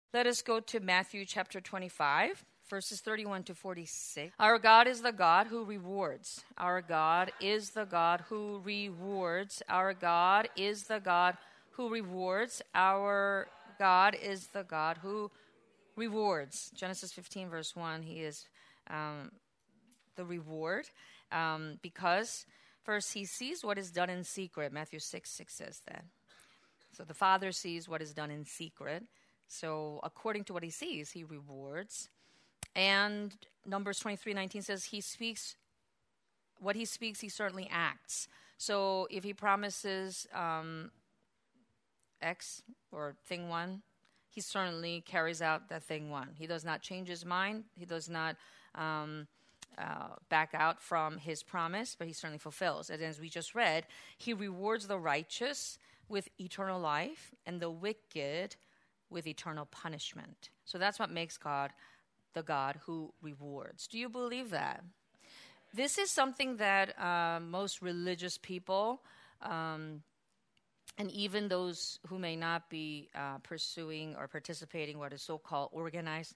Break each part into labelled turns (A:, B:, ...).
A: Let us go to Matthew chapter 25, verses 31 to 46. Our God is the God who rewards. Our God is the God who rewards. Our God is the God who rewards. Our God is the God who rewards. Genesis 15, verse 1, he is the reward because first he sees what is done in secret. Matthew 6 says that. So the Father sees what is done in secret. So according to what he sees, he rewards. And Numbers 23:19 says he speaks, what he speaks, he certainly acts. So if he promises X or thing one, he certainly carries out that thing one. He does not change his mind. He does not back out from his promise, but he certainly fulfills. And as we just read, he rewards the righteous with eternal life and the wicked with eternal punishment. So that's what makes God the God who rewards. Do you believe that? This is something that most religious people and even those who may not be pursuing or participating what is so-called organized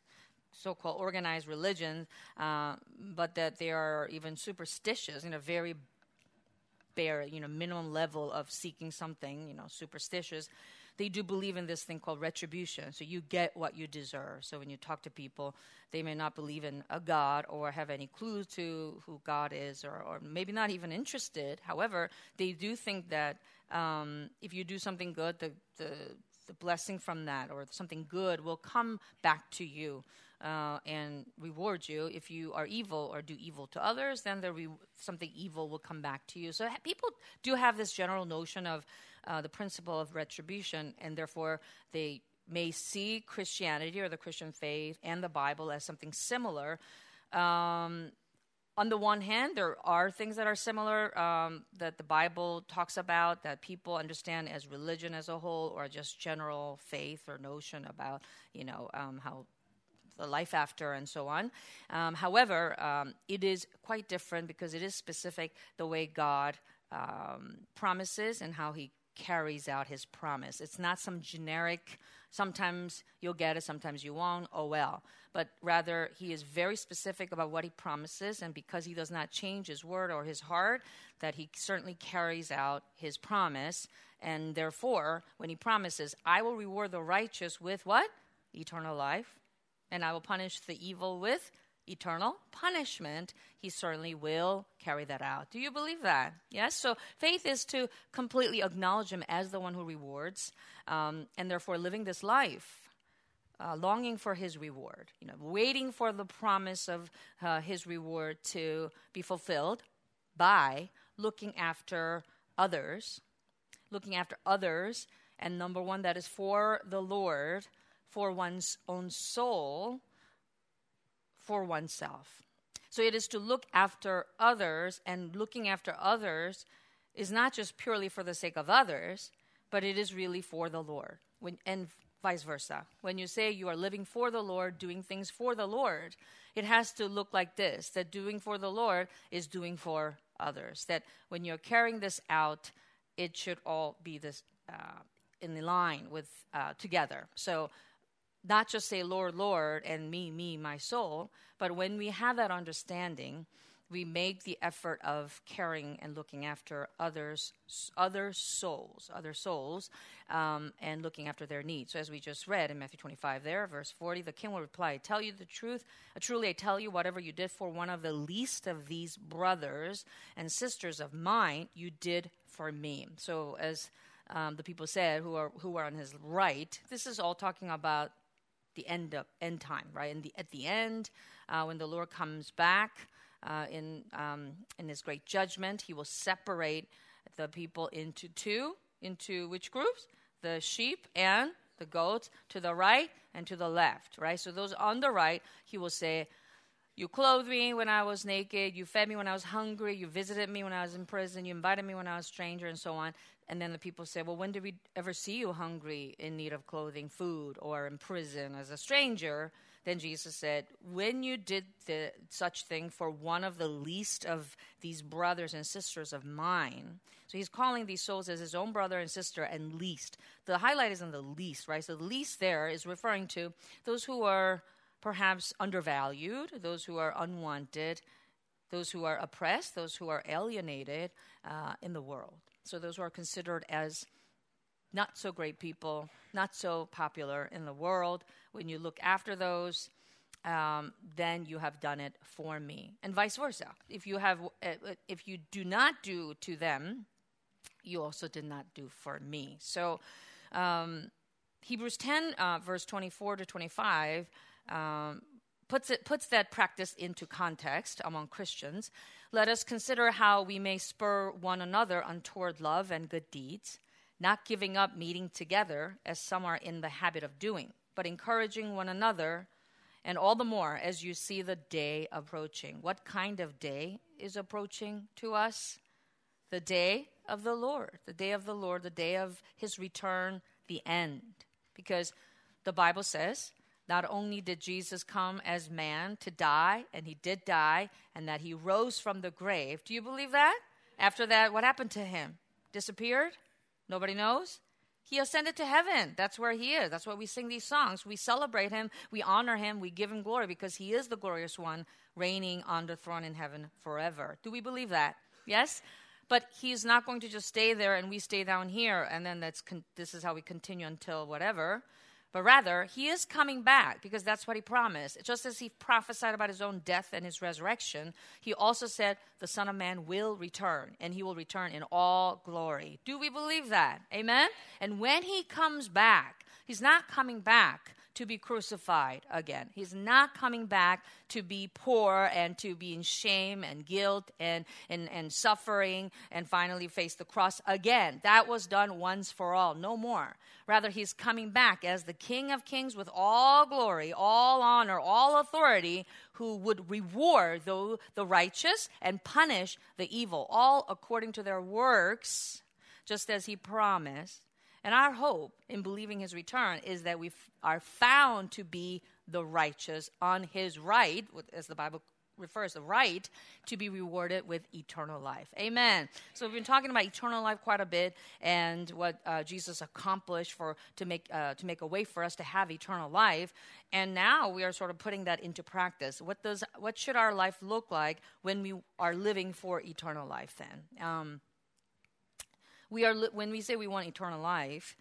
A: religion, but that they are even superstitious in a very bare, minimum level of seeking something, superstitious. They do believe in this thing called retribution. So you get what you deserve. So when you talk to people, they may not believe in a God or have any clue to who God is or maybe not even interested. However, they do think that if you do something good, the blessing from that or something good will come back to you and reward you. If you are evil or do evil to others, then something evil will come back to you. So people do have this general notion of the principle of retribution, and therefore they may see Christianity or the Christian faith and the Bible as something similar. On the one hand, there are things that are similar that the Bible talks about that people understand as religion as a whole or just general faith or notion about, how the life after and so on. However, it is quite different because it is specific the way God promises and how he carries out his promise. It's not some generic, sometimes you'll get it, sometimes you won't, oh well. But rather, he is very specific about what he promises, and because he does not change his word or his heart, that he certainly carries out his promise. And therefore, when he promises, I will reward the righteous with what? Eternal life. And I will punish the evil with eternal punishment. He certainly will carry that out. Do you believe that? Yes? So faith is to completely acknowledge him as the one who rewards, and therefore living this life, longing for his reward, waiting for the promise of his reward to be fulfilled by looking after others, and number one, that is for the Lord, for one's own soul, for oneself. So it is to look after others, and looking after others is not just purely for the sake of others, but it is really for the Lord, and vice versa. When you say you are living for the Lord, doing things for the Lord, it has to look like this, that doing for the Lord is doing for others, that when you're carrying this out, it should all be this in line with together. So not just say, Lord, Lord, and me, my soul. But when we have that understanding, we make the effort of caring and looking after other souls, and looking after their needs. So as we just read in Matthew 25 there, verse 40, the king will reply, I tell you the truth. Truly I tell you, whatever you did for one of the least of these brothers and sisters of mine, you did for me. So as the people said who are on his right, this is all talking about the end time, right? And at the end, when the Lord comes back in his great judgment, he will separate the people into two. Into which groups? The sheep and the goats, to the right and to the left, right? So those on the right, he will say, you clothed me when I was naked, you fed me when I was hungry, you visited me when I was in prison, you invited me when I was a stranger, and so on. And then the people say, well, when did we ever see you hungry, in need of clothing, food, or in prison as a stranger? Then Jesus said, when you did such thing for one of the least of these brothers and sisters of mine. So he's calling these souls as his own brother and sister and least. The highlight is on the least, right? So the least there is referring to those who are perhaps undervalued, those who are unwanted, those who are oppressed, those who are alienated in the world. So those who are considered as not so great people, not so popular in the world. When you look after those, then you have done it for me, and vice versa. If you do not do to them, you also did not do for me. So Hebrews 10, verse 24 to 25, puts that practice into context among Christians. Let us consider how we may spur one another on toward love and good deeds, not giving up meeting together as some are in the habit of doing, but encouraging one another, and all the more as you see the day approaching. What kind of day is approaching to us? The day of the Lord, the day of the Lord, the day of his return, the end. Because the Bible says, not only did Jesus come as man to die, and he did die, and that he rose from the grave. Do you believe that? After that, what happened to him? Disappeared? Nobody knows? He ascended to heaven. That's where he is. That's why we sing these songs. We celebrate him. We honor him. We give him glory because he is the glorious one reigning on the throne in heaven forever. Do we believe that? Yes? But he's not going to just stay there and we stay down here and then this is how we continue until whatever. But rather, he is coming back because that's what he promised. Just as he prophesied about his own death and his resurrection, he also said the Son of Man will return, and he will return in all glory. Do we believe that? Amen? And when he comes back, he's not coming back to be crucified again. He's not coming back to be poor and to be in shame and guilt and suffering and finally face the cross again. That was done once for all, no more. Rather, he's coming back as the King of Kings with all glory, all honor, all authority, who would reward the righteous and punish the evil, all according to their works, just as he promised. And our hope in believing his return is that we are found to be the righteous on his right, as the Bible refers, the right to be rewarded with eternal life. Amen. So we've been talking about eternal life quite a bit and what Jesus accomplished to make a way for us to have eternal life. And now we are sort of putting that into practice. What should our life look like when we are living for eternal life then? When we say we want eternal life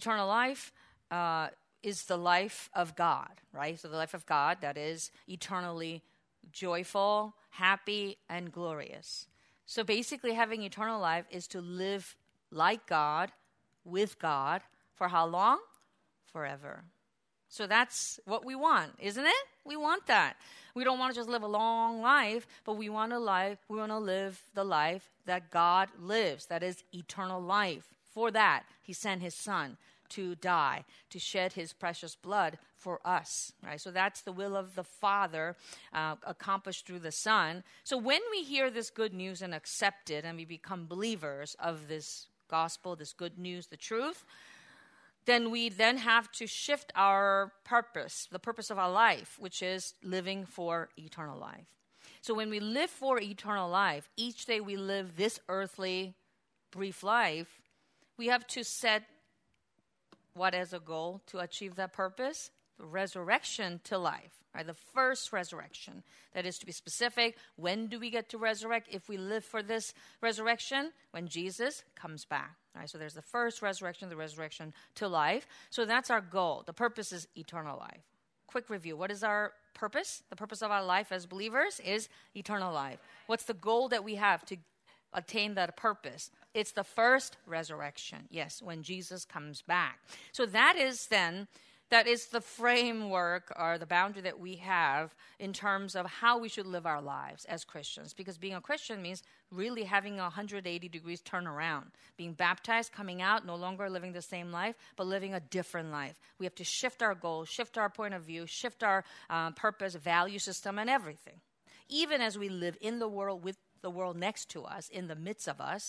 A: is the life of God, right? So the life of God that is eternally joyful, happy, and glorious. So basically having eternal life is to live like God, with God, for how long? Forever. So that's what we want, isn't it? We want that. We don't want to just live a long life, but we want to live the life that God lives, that is eternal life. For that, he sent his son to die, to shed his precious blood for us, right? So that's the will of the Father accomplished through the Son. So when we hear this good news and accept it and we become believers of this gospel, this good news, the truth, then we have to shift our purpose, the purpose of our life, which is living for eternal life. So when we live for eternal life, each day we live this earthly, brief life, we have to set what as a goal to achieve that purpose? The resurrection to life, right? The first resurrection. That is to be specific. When do we get to resurrect? If we live for this resurrection, when Jesus comes back. Right, so there's the first resurrection, the resurrection to life. So that's our goal. The purpose is eternal life. Quick review. What is our purpose? The purpose of our life as believers is eternal life. What's the goal that we have to attain that purpose? It's the first resurrection. Yes, when Jesus comes back. So that is the framework or the boundary that we have in terms of how we should live our lives as Christians. Because being a Christian means really having a 180 degrees turnaround. Being baptized, coming out, no longer living the same life, but living a different life. We have to shift our goals, shift our point of view, shift our purpose, value system, and everything. Even as we live in the world with the world next to us, in the midst of us,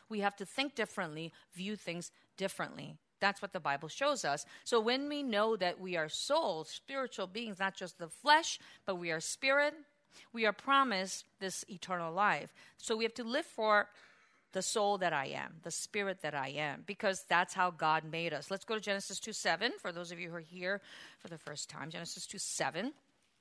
A: We have to think differently, view things differently. That's what the Bible shows us. So when we know that we are souls, spiritual beings, not just the flesh, but we are spirit, we are promised this eternal life. So we have to live for the soul that I am, the spirit that I am, because that's how God made us. Let's go to Genesis 2:7 for those of you who are here for the first time. Genesis 2:7.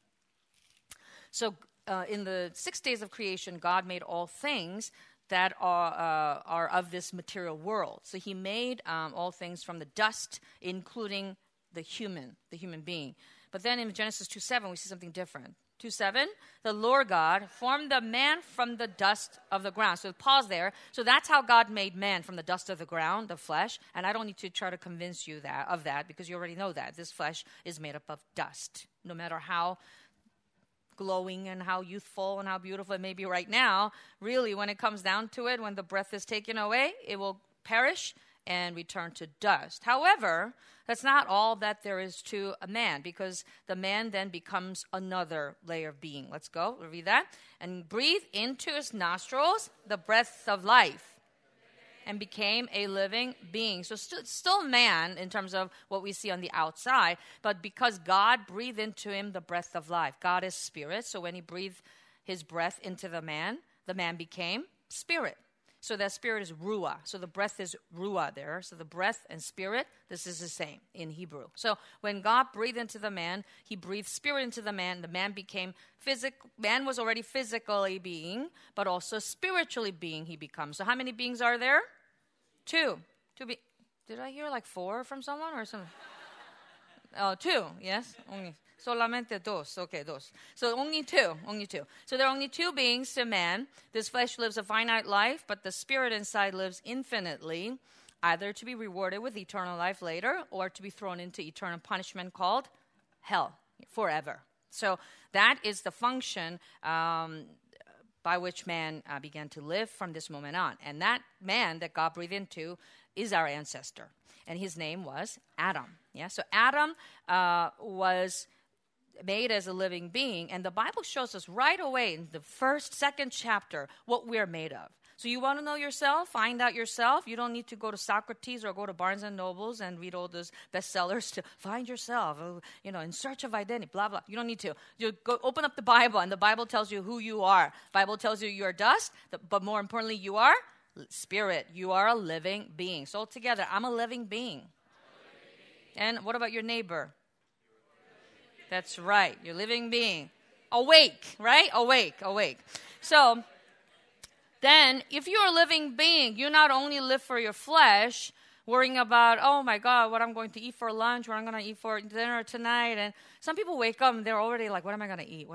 A: So in the 6 days of creation, God made all things that are of this material world. So he made all things from the dust, including the human being. But then in Genesis 2:7, we see something different. 2:7, the Lord God formed the man from the dust of the ground. So pause there. So that's how God made man, from the dust of the ground, the flesh. And I don't need to try to convince you of that because you already know that. This flesh is made up of dust. No matter how glowing and how youthful and how beautiful it may be right now, really when it comes down to it, when the breath is taken away, it will perish and return to dust. However, that's not all that there is to a man, because the man then becomes another layer of being. Let's go, we'll read that. And breathe into his nostrils the breath of life, and became a living being. So still man in terms of what we see on the outside, but because God breathed into him the breath of life. God is spirit, so when he breathed his breath into the man became spirit. So that spirit is ruah. So the breath is ruah there. So the breath and spirit, this is the same in Hebrew. So when God breathed into the man, he breathed spirit into the man. The man became physical. Man was already physically being, but also spiritually being he becomes. So how many beings are there? Two. Did I hear like 4 from someone or something? Oh, 2. Yes, only. Solamente dos. Okay, dos. So only two. So there are only 2 beings to man. This flesh lives a finite life, but the spirit inside lives infinitely, either to be rewarded with eternal life later or to be thrown into eternal punishment called hell forever. So that is the function by which man began to live from this moment on. And that man that God breathed into is our ancestor. And his name was Adam. Yeah. So Adam was made as a living being, and the Bible shows us right away in the second chapter what we're made of. So you want to know yourself, find out yourself. You don't need to go to Socrates or go to Barnes and Nobles and read all those bestsellers to find yourself, in search of identity, blah, blah. You don't need to. You go open up the Bible, and the Bible tells you who you are. The Bible tells you are dust, but more importantly, you are spirit. You are a living being. So together, I'm a living being. And what about your neighbor? That's right. You're a living being. Awake, right? Awake. So then, if you're a living being, you not only live for your flesh, worrying about, oh my God, what I'm going to eat for lunch, what I'm going to eat for dinner tonight. And some people wake up and they're already like, what am I going to eat?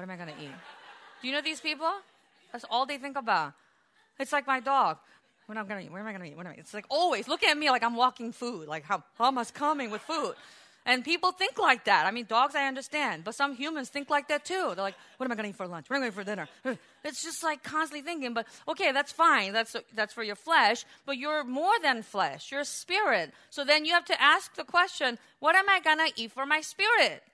A: Do you know these people? That's all they think about. It's like my dog. What am I going to eat? Where am I going to eat? It's like always look at me like I'm walking food, like how am I coming with food? And people think like that. I mean, dogs, I understand. But some humans think like that, too. They're like, what am I going to eat for lunch? What am I going to eat for dinner? It's just like constantly thinking. But, okay, that's fine. That's for your flesh. But you're more than flesh. You're spirit. So then you have to ask the question, what am I going to eat for my spirit?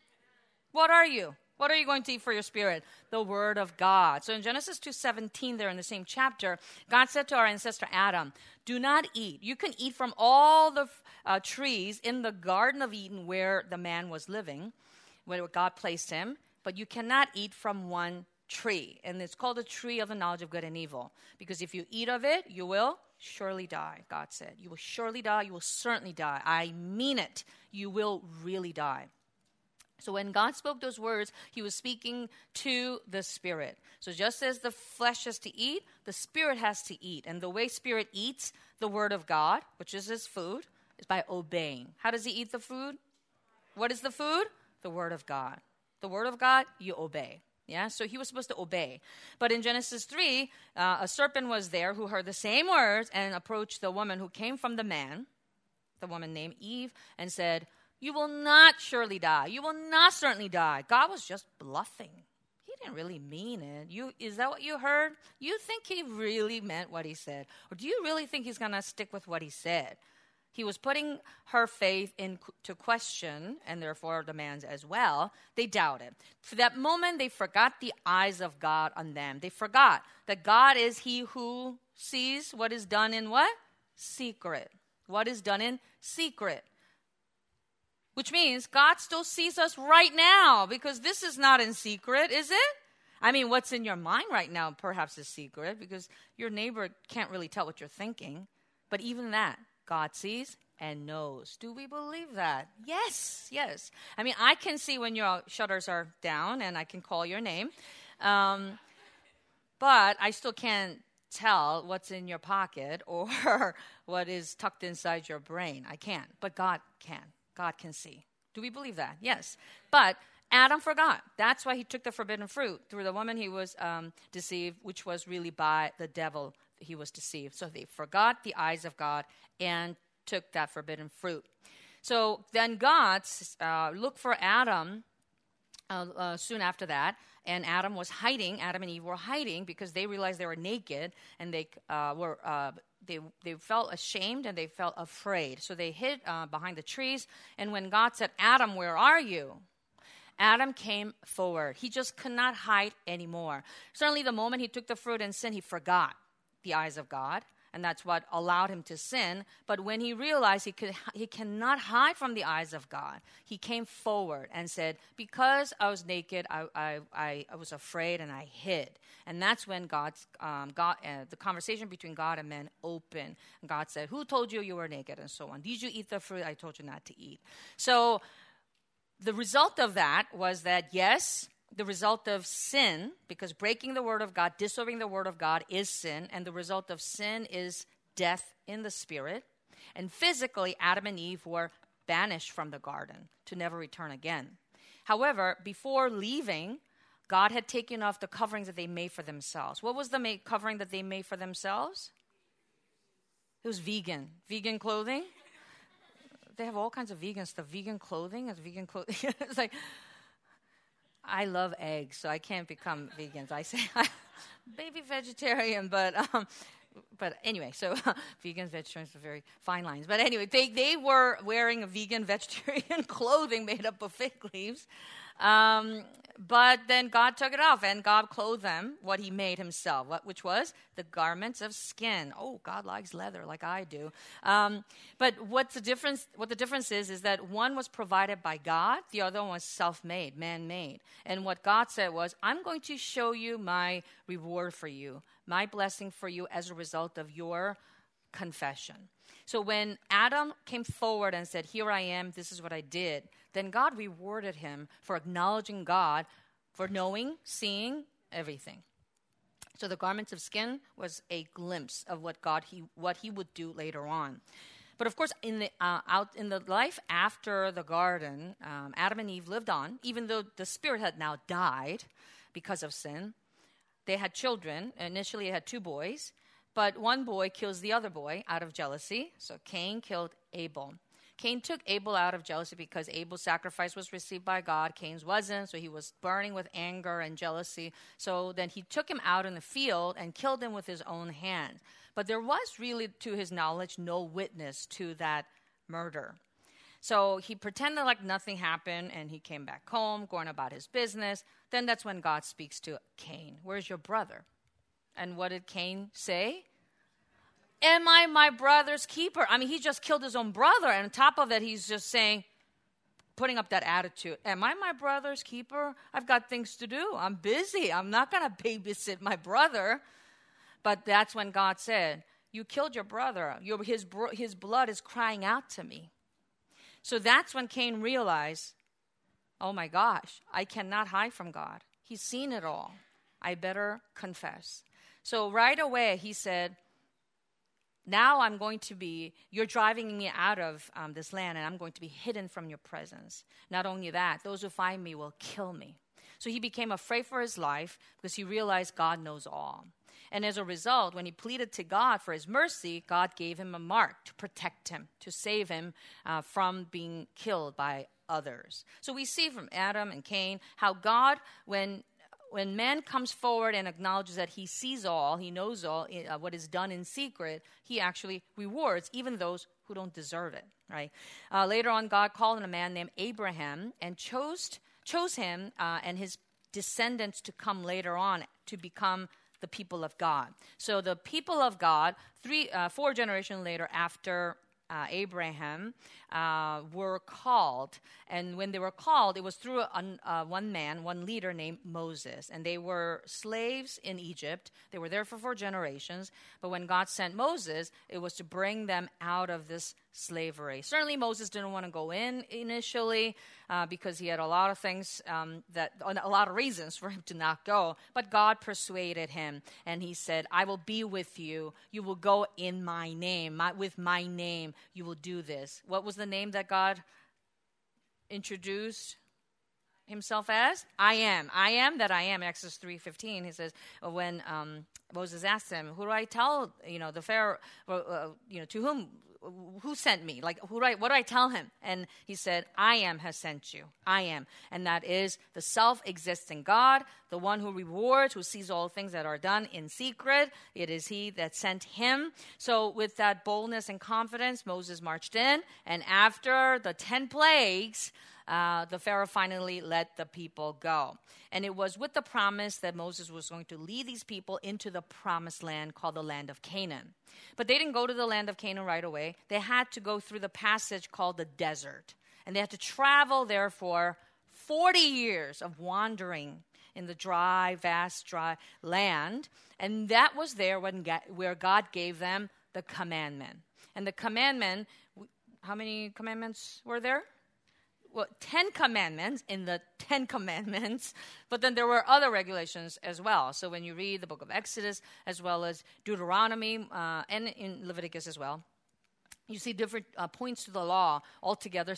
A: What are you? What are you going to eat for your spirit? The Word of God. So in Genesis 2:17 there in the same chapter, God said to our ancestor Adam, do not eat. You can eat from all the trees in the Garden of Eden where the man was living, where God placed him, but you cannot eat from one tree. And it's called the tree of the knowledge of good and evil. Because if you eat of it, you will surely die, God said. You will surely die. You will certainly die. I mean it. You will really die. So when God spoke those words, he was speaking to the spirit. So just as the flesh has to eat, the spirit has to eat. And the way spirit eats the word of God, which is his food, is by obeying. How does he eat the food? What is the food? The word of God. The word of God, you obey. Yeah, so he was supposed to obey. But in Genesis 3, a serpent was there who heard the same words and approached the woman who came from the man, the woman named Eve, and said, you will not surely die. You will not certainly die. God was just bluffing. He didn't really mean it. Is that what you heard? You think he really meant what he said? Or do you really think he's going to stick with what he said? He was putting her faith into question, and therefore the man's as well. They doubted. For that moment, they forgot the eyes of God on them. They forgot that God is he who sees what is done in what? Secret. What is done in secret. Which means God still sees us right now, because this is not in secret, is it? I mean, what's in your mind right now perhaps is secret, because your neighbor can't really tell what you're thinking. But even that, God sees and knows. Do we believe that? Yes, yes. I mean, I can see when your shutters are down, and I can call your name. But I still can't tell what's in your pocket or what is tucked inside your brain. I can't. But God can. God can see. Do we believe that? Yes. But Adam forgot. That's why he took the forbidden fruit. Through the woman he was deceived, which was really by the devil he was deceived. So they forgot the eyes of God and took that forbidden fruit. So then God looked for Adam soon after that, and Adam and Eve were hiding because they realized they were naked, and they felt ashamed and they felt afraid. So they hid behind the trees, and when God said, Adam, where are you? Adam came forward. He just could not hide anymore. Certainly the moment he took the fruit and sinned, he forgot the eyes of God, and that's what allowed him to sin. But when he realized he cannot hide from the eyes of God, he came forward and said, because I was naked, I was afraid and I hid. And that's when the conversation between God and man opened. And God said, who told you were naked, and so on. Did you eat the fruit I told you not to eat? So the result of that was that, yes, the result of sin, because breaking the word of God, disobeying the word of God is sin, and the result of sin is death in the spirit. And physically, Adam and Eve were banished from the garden to never return again. However, before leaving, God had taken off the coverings that they made for themselves. What was the covering that they made for themselves? It was vegan clothing. They have all kinds of vegan stuff. Vegan clothing. It's like, I love eggs, so I can't become vegan. So I say I'm baby vegetarian, but anyway, so vegans, vegetarians are very fine lines. But anyway, they were wearing a vegan vegetarian clothing made up of fig leaves. But then God took it off, and God clothed them, what he made himself, which was the garments of skin. Oh, God likes leather like I do. But what the difference is that one was provided by God, the other one was self-made, man-made. And what God said was, I'm going to show you my reward for you, my blessing for you as a result of your confession. So when Adam came forward and said, here I am, this is what I did, then God rewarded him for acknowledging God, for knowing, seeing everything. So the garments of skin was a glimpse of what he would do later on. But of course, in the life after the garden, Adam and Eve lived on, even though the spirit had now died because of sin. They had children. Initially, they had 2 boys. But one boy kills the other boy out of jealousy. So Cain killed Abel. Cain took Abel out of jealousy because Abel's sacrifice was received by God. Cain's wasn't, so he was burning with anger and jealousy. So then he took him out in the field and killed him with his own hand. But there was really, to his knowledge, no witness to that murder. So he pretended like nothing happened, and he came back home, going about his business. Then that's when God speaks to Cain. Where's your brother? And what did Cain say? Am I my brother's keeper? I mean, he just killed his own brother. And on top of that, he's just saying, putting up that attitude. Am I my brother's keeper? I've got things to do. I'm busy. I'm not going to babysit my brother. But that's when God said, you killed your brother. His blood is crying out to me. So that's when Cain realized, oh my gosh, I cannot hide from God. He's seen it all. I better confess. So right away, he said, now you're driving me out of this land, and I'm going to be hidden from your presence. Not only that, those who find me will kill me. So he became afraid for his life because he realized God knows all. And as a result, when he pleaded to God for his mercy, God gave him a mark to protect him, to save him from being killed by others. So we see from Adam and Cain how God, when man comes forward and acknowledges that he sees all, he knows all, what is done in secret, he actually rewards even those who don't deserve it, right? Later on, God called on a man named Abraham and chose him and his descendants to come later on to become the people of God. So the people of God, 4 generations later after Abraham, were called. And when they were called, it was through one leader named Moses. And they were slaves in Egypt. They were there for 4 generations. But when God sent Moses, it was to bring them out of this slavery. Certainly Moses didn't want to go in initially because he had a lot of things, a lot of reasons for him to not go. But God persuaded him, and he said, I will be with you. You will go in my name. With my name, you will do this. What was the name that God introduced himself as? I am. I am that I am. Exodus 3:15, he says, when Moses asked him, who do I tell, the Pharaoh, to who sent me? Like, what do I tell him? And he said, I am has sent you. I am. And that is the self-existing God, the one who rewards, who sees all things that are done in secret. It is he that sent him. So with that boldness and confidence, Moses marched in. And after the 10 plagues, the Pharaoh finally let the people go. And it was with the promise that Moses was going to lead these people into the promised land called the land of Canaan. But they didn't go to the land of Canaan right away. They had to go through the passage called the desert. And they had to travel there for 40 years of wandering in the vast, dry land. And that was there where God gave them the commandment. And the commandment, how many commandments were there? Well, 10 commandments in the 10 commandments, but then there were other regulations as well. So when you read the book of Exodus, as well as Deuteronomy, and in Leviticus as well, you see different points to the law, altogether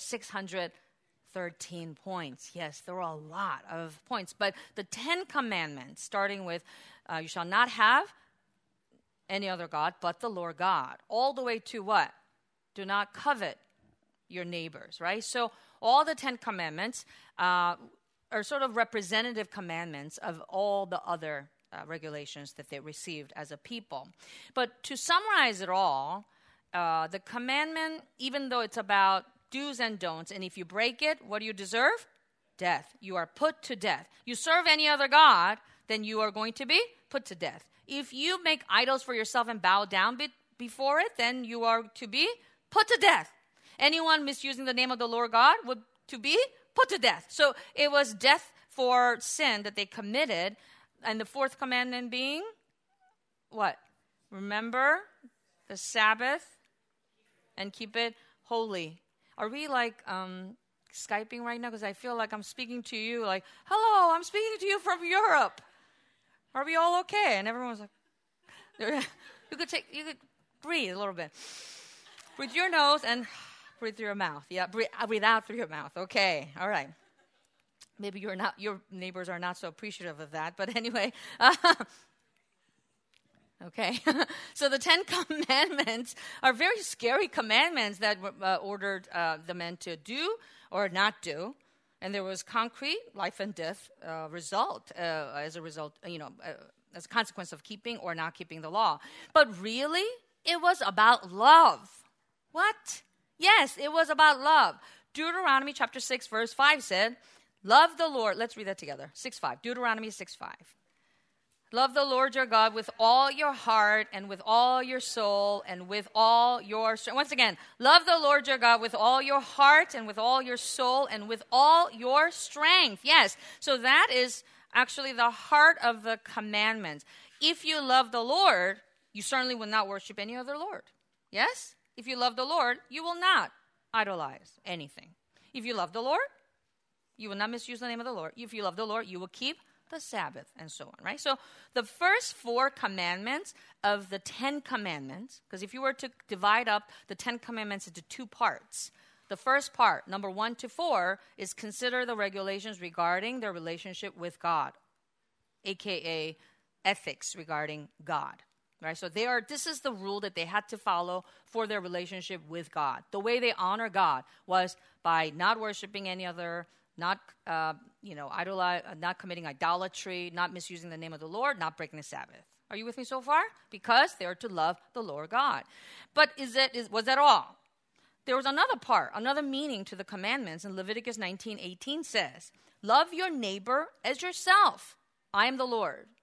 A: 613 points. Yes, there were a lot of points. But the 10 commandments, starting with you shall not have any other God but the Lord God, all the way to what? Do not covet your neighbors, right? So all the 10 commandments are sort of representative commandments of all the other regulations that they received as a people. But to summarize it all, the commandment, even though it's about do's and don'ts, and if you break it, what do you deserve? Death. You are put to death. You serve any other God, then you are going to be put to death. If you make idols for yourself and bow down before it, then you are to be put to death. Anyone misusing the name of the Lord God would to be put to death. So it was death for sin that they committed. And the 4th commandment being what? Remember the Sabbath and keep it holy. Are we like Skyping right now? Because I feel like I'm speaking to you like, hello, I'm speaking to you from Europe. Are we all okay? And everyone's like, you could breathe a little bit. Breathe your nose and breathe through your mouth. Yeah, breathe out through your mouth. Okay, all right. Maybe your neighbors are not so appreciative of that, but anyway. Okay, so the 10 commandments are very scary commandments that ordered the men to do or not do, and there was concrete life and death result as a consequence of keeping or not keeping the law. But really, it was about love. What? Yes, it was about love. Deuteronomy chapter 6, verse 5 said, love the Lord. Let's read that together. 6:5. Deuteronomy 6:5. Love the Lord your God with all your heart and with all your soul and with all your strength. Once again, love the Lord your God with all your heart and with all your soul and with all your strength. Yes, so that is actually the heart of the commandments. If you love the Lord, you certainly will not worship any other Lord. Yes? If you love the Lord, you will not idolize anything. If you love the Lord, you will not misuse the name of the Lord. If you love the Lord, you will keep the Sabbath and so on, right? So the first 4 commandments of the 10 commandments, because if you were to divide up the 10 commandments into 2 parts, the first part, number 1 to 4, is consider the regulations regarding their relationship with God, aka ethics regarding God. Right, so this is the rule that they had to follow for their relationship with God. The way they honor God was by not worshiping any other, not committing idolatry, not misusing the name of the Lord, not breaking the Sabbath. Are you with me so far? Because they are to love the Lord God. But was that all? There was another part, another meaning to the commandments. In Leviticus 19:18 says, love your neighbor as yourself. I am the Lord.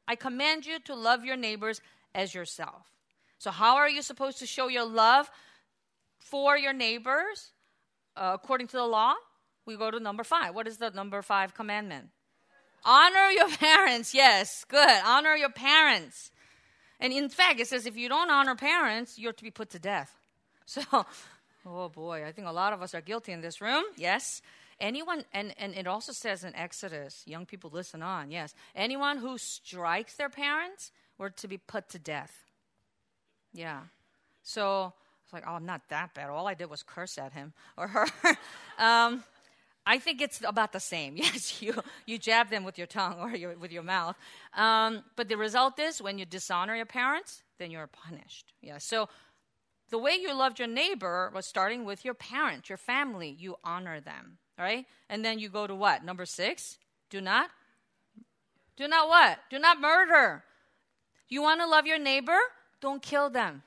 A: I command you to love your neighbors as yourself. So how are you supposed to show your love for your neighbors according to the law? We go to number 5. What is the number 5 commandment? Honor your parents. Yes, good. Honor your parents. And in fact, it says if you don't honor parents, you're to be put to death. So, oh boy, I think a lot of us are guilty in this room. Yes. Anyone, and it also says in Exodus, young people listen on, yes. Anyone who strikes their parents were to be put to death. Yeah. So it's like, oh, I'm not that bad. All I did was curse at him or her. I think it's about the same. Yes, you jab them with your tongue or with your mouth. But the result is when you dishonor your parents, then you're punished. Yeah. So the way you loved your neighbor was starting with your parents, your family. You honor them, right? And then you go to what? Number 6, do not what? Do not murder. You want to love your neighbor? Don't kill them.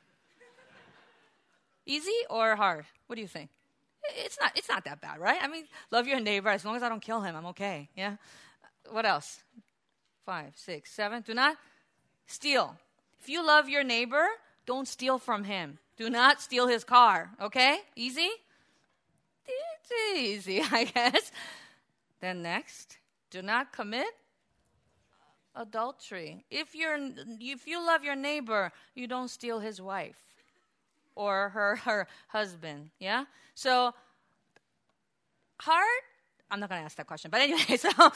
A: Easy or hard? What do you think? It's not that bad, right? I mean, love your neighbor. As long as I don't kill him, I'm okay. Yeah. What else? 5, 6, 7. Do not steal. If you love your neighbor, don't steal from him. Do not steal his car. Okay? Easy? It's easy, I guess. Then next, do not commit adultery. If you love your neighbor, you don't steal his wife or her husband. Yeah? So, hard? I'm not going to ask that question. But anyway,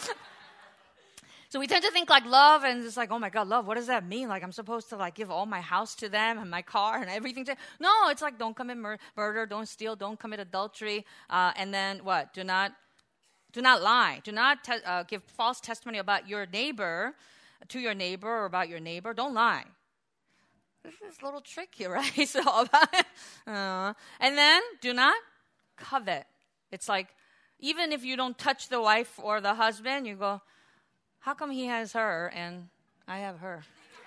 A: so we tend to think like love, and it's like, oh my God, love, what does that mean? Like I'm supposed to like give all my house to them and my car and everything to them. No, it's like don't commit murder, don't steal, don't commit adultery. And then what? Do not lie. Do not give false testimony about your neighbor, to your neighbor or about your neighbor. Don't lie. This is a little tricky, right? So, and then do not covet. It's like, even if you don't touch the wife or the husband, you go, how come he has her and I have her?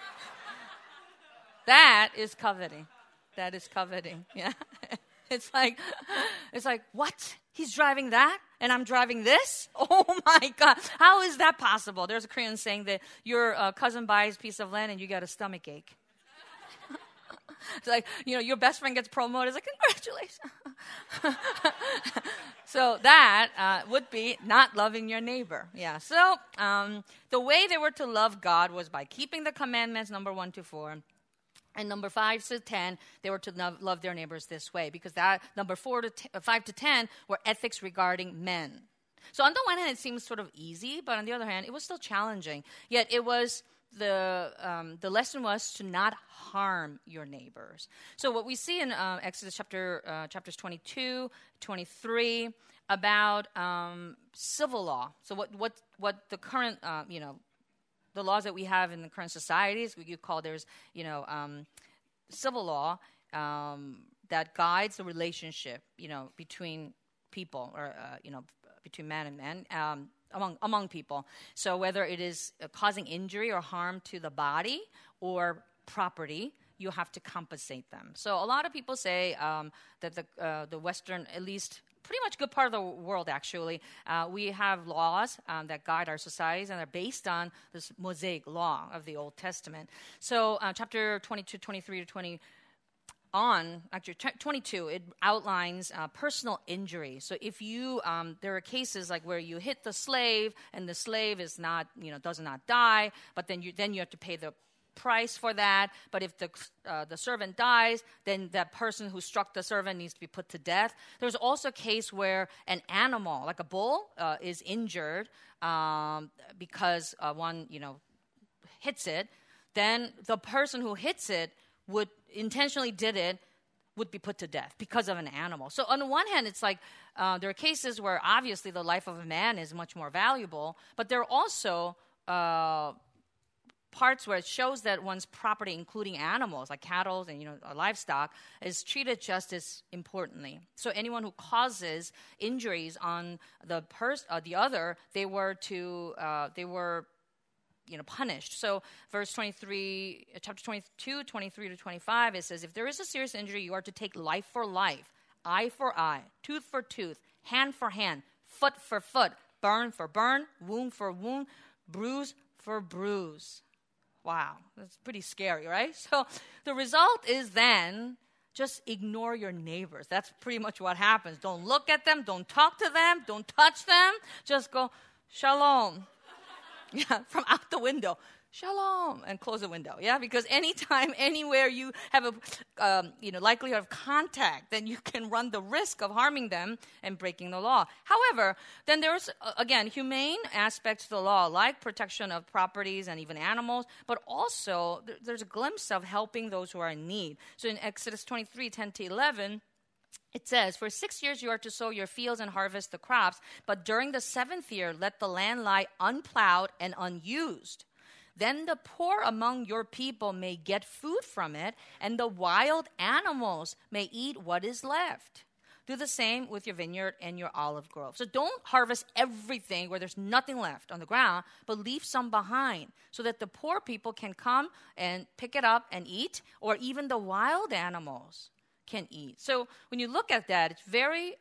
A: That is coveting. That is coveting. Yeah. It's like, what? He's driving that and I'm driving this? Oh my God. How is that possible? There's a Korean saying that your cousin buys a piece of land and you get a stomach ache. It's like, your best friend gets promoted. It's like, congratulations. So that would be not loving your neighbor. Yeah. So the way they were to love God was by keeping the commandments, number 1 to 4. And number 5 to 10, they were to love their neighbors this way. Because that number 5 to 10 were ethics regarding men. So on the one hand, it seems sort of easy. But on the other hand, it was still challenging. Yet it was... The lesson was to not harm your neighbors. So what we see in Exodus chapters 22, 23 about civil law. So what the current the laws that we have in the current societies, you call there's civil law that guides the relationship between people or between man and man. Among people. So whether it is causing injury or harm to the body or property, you have to compensate them. So a lot of people say that the Western, at least pretty much good part of the world actually, we have laws that guide our societies and are based on this Mosaic law of the Old Testament. So chapter 22, 23 to 20, 22, it outlines personal injury. So if you, there are cases like where you hit the slave and the slave is not, does not die, but then you have to pay the price for that. But if the servant dies, then that person who struck the servant needs to be put to death. There's also a case where an animal, like a bull, is injured because one, hits it. Then the person who hits it would be put to death because of an animal. So on the one hand, it's like there are cases where obviously the life of a man is much more valuable, but there are also parts where it shows that one's property, including animals like cattle and livestock, is treated just as importantly. So anyone who causes injuries on the other, they were punished. So verse 23, chapter 22, 23 to 25, it says, if there is a serious injury, you are to take life for life, eye for eye, tooth for tooth, hand for hand, foot for foot, burn for burn, wound for wound, bruise for bruise. Wow, that's pretty scary, right? So the result is then just ignore your neighbors. That's pretty much what happens. Don't look at them. Don't talk to them. Don't touch them. Just go, shalom. Yeah, from out the window. Shalom, and close the window. Yeah, because anytime, anywhere you have a likelihood of contact, then you can run the risk of harming them and breaking the law. However, then there's again humane aspects to the law, like protection of properties and even animals, but also there's a glimpse of helping those who are in need. So in Exodus 23:10-11. It says, "For 6 years you are to sow your fields and harvest the crops, but during the 7th year let the land lie unplowed and unused. Then the poor among your people may get food from it, and the wild animals may eat what is left. Do the same with your vineyard and your olive grove." So don't harvest everything where there's nothing left on the ground, but leave some behind so that the poor people can come and pick it up and eat, or even the wild animals can eat. So when you look at that, it's very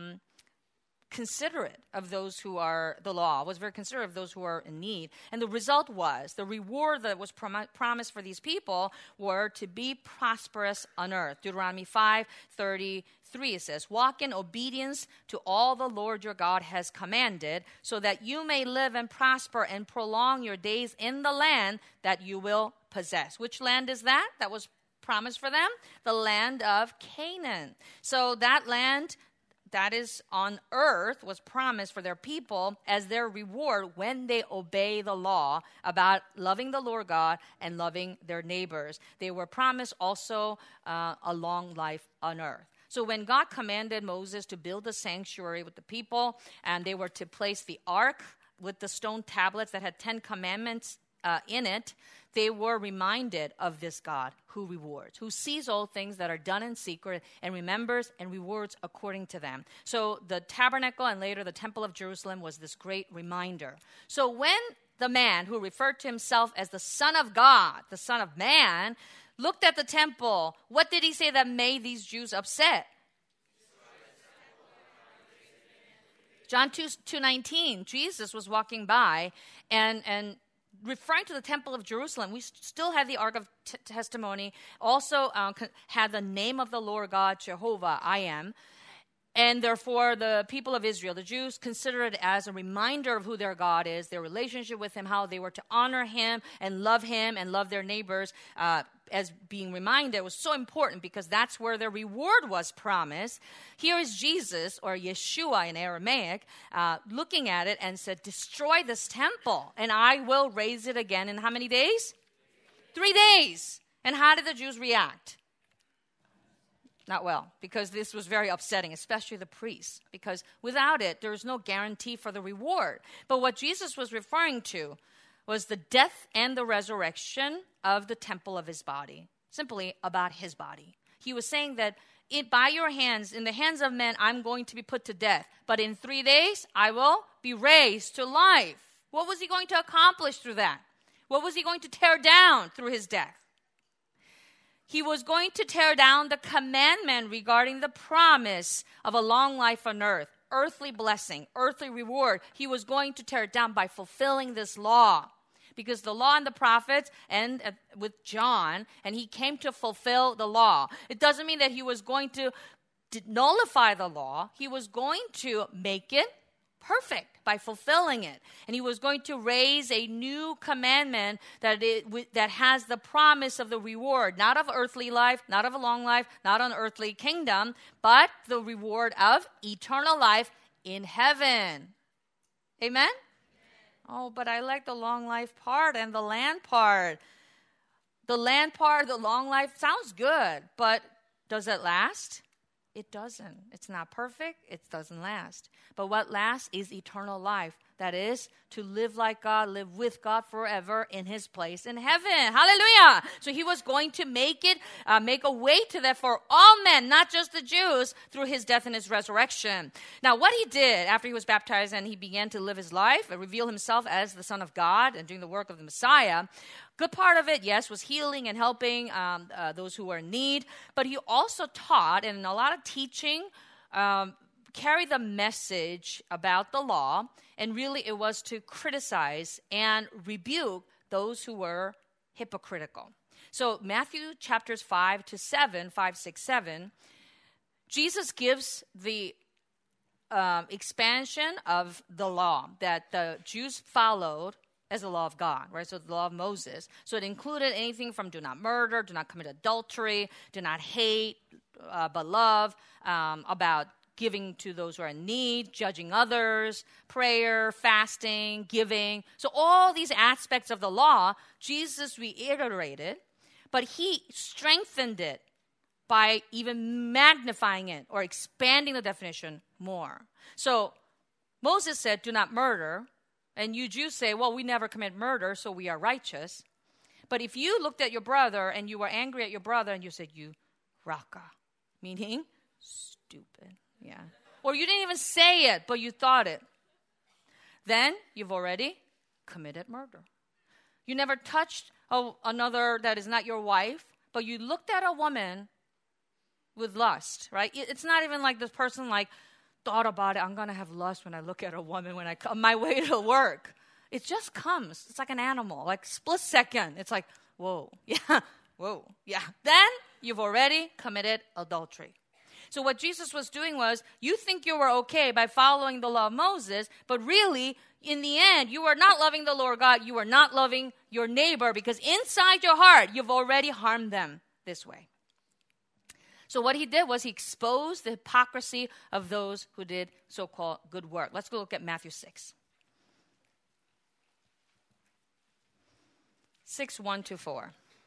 A: considerate of those who are, the law was very considerate of those who are in need. And the result was, the reward that was promised for these people were to be prosperous on earth. Deuteronomy 5:33, it says, "Walk in obedience to all the Lord your God has commanded, so that you may live and prosper and prolong your days in the land that you will possess." Which land is that? That was promised for them? The land of Canaan. So that land that is on earth was promised for their people as their reward when they obey the law about loving the Lord God and loving their neighbors. They were promised also a long life on earth. So when God commanded Moses to build a sanctuary with the people, and they were to place the ark with the stone tablets that had 10 commandments in it, they were reminded of this God who rewards, who sees all things that are done in secret and remembers and rewards according to them. So the tabernacle and later the temple of Jerusalem was this great reminder. So when the man who referred to himself as the Son of God, the Son of Man, looked at the temple, what did he say that made these Jews upset? John 2:19, Jesus was walking by and referring to the temple of Jerusalem. We still have the Ark of Testimony, also had the name of the Lord God, Jehovah, I am. And therefore, the people of Israel, the Jews, consider it as a reminder of who their God is, their relationship with him, how they were to honor him and love their neighbors, as being reminded. It was so important because that's where their reward was promised. Here is Jesus, or Yeshua in Aramaic, looking at it and said, "Destroy this temple, and I will raise it again in how many days? 3 days. And how did the Jews react? Not well, because this was very upsetting, especially the priests, because without it, there's no guarantee for the reward. But what Jesus was referring to was the death and the resurrection of the temple of his body, simply about his body. He was saying that by your hands, in the hands of men, I'm going to be put to death, but in 3 days, I will be raised to life. What was he going to accomplish through that? What was he going to tear down through his death? He was going to tear down the commandment regarding the promise of a long life on earth, earthly blessing, earthly reward. He was going to tear it down by fulfilling this law. Because the law and the prophets end with John, and he came to fulfill the law. It doesn't mean that he was going to nullify the law. He was going to make it perfect by fulfilling it. And he was going to raise a new commandment that has the promise of the reward, not of earthly life, not of a long life, not an earthly kingdom, but the reward of eternal life in heaven. Amen? Oh, but I like the long life part and the land part. The land part, the long life sounds good, but does it last? It doesn't. It's not perfect. It doesn't last. But what lasts is eternal life. That is, to live like God, live with God forever in his place in heaven. Hallelujah. So he was going to make a way to that for all men, not just the Jews, through his death and his resurrection. Now, what he did after he was baptized and he began to live his life and reveal himself as the Son of God and doing the work of the Messiah, good part of it, yes, was healing and helping those who were in need. But he also taught, and a lot of teaching carried the message about the law. And really, it was to criticize and rebuke those who were hypocritical. So Matthew chapters 5 to 7, 5, 6, 7, Jesus gives the expansion of the law that the Jews followed as the law of God, right? So the law of Moses. So it included anything from do not murder, do not commit adultery, do not hate, but love, about giving to those who are in need, judging others, prayer, fasting, giving. So all these aspects of the law, Jesus reiterated, but he strengthened it by even magnifying it or expanding the definition more. So Moses said, do not murder. And you Jews say, well, we never commit murder, so we are righteous. But if you looked at your brother and you were angry at your brother and you said, you raka, meaning stupid. Yeah. Or you didn't even say it, but you thought it. Then you've already committed murder. You never touched another that is not your wife, but you looked at a woman with lust, right? It's not even like this person thought about it. I'm going to have lust when I look at a woman when I come my way to work. It just comes. It's like an animal, like split second. It's like, whoa, yeah, whoa, yeah. Then you've already committed adultery. So what Jesus was doing was, you think you were okay by following the law of Moses, but really, in the end, you are not loving the Lord God. You are not loving your neighbor because inside your heart, you've already harmed them this way. So what he did was he exposed the hypocrisy of those who did so-called good work. Let's go look at Matthew 6. 6, 1 to 4.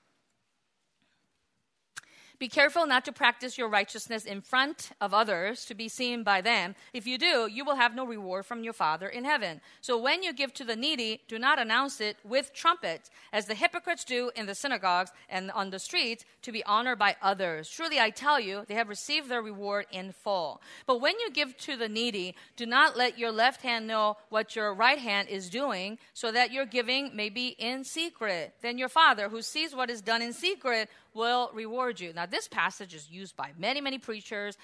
A: Be careful not to practice your righteousness in front of others to be seen by them. If you do, you will have no reward from your Father in heaven. So when you give to the needy, do not announce it with trumpets, as the hypocrites do in the synagogues and on the streets, to be honored by others. Truly, I tell you, they have received their reward in full. But when you give to the needy, do not let your left hand know what your right hand is doing, so that your giving may be in secret. Then your Father, who sees what is done in secret, will reward you. Now, this passage is used by many, many preachers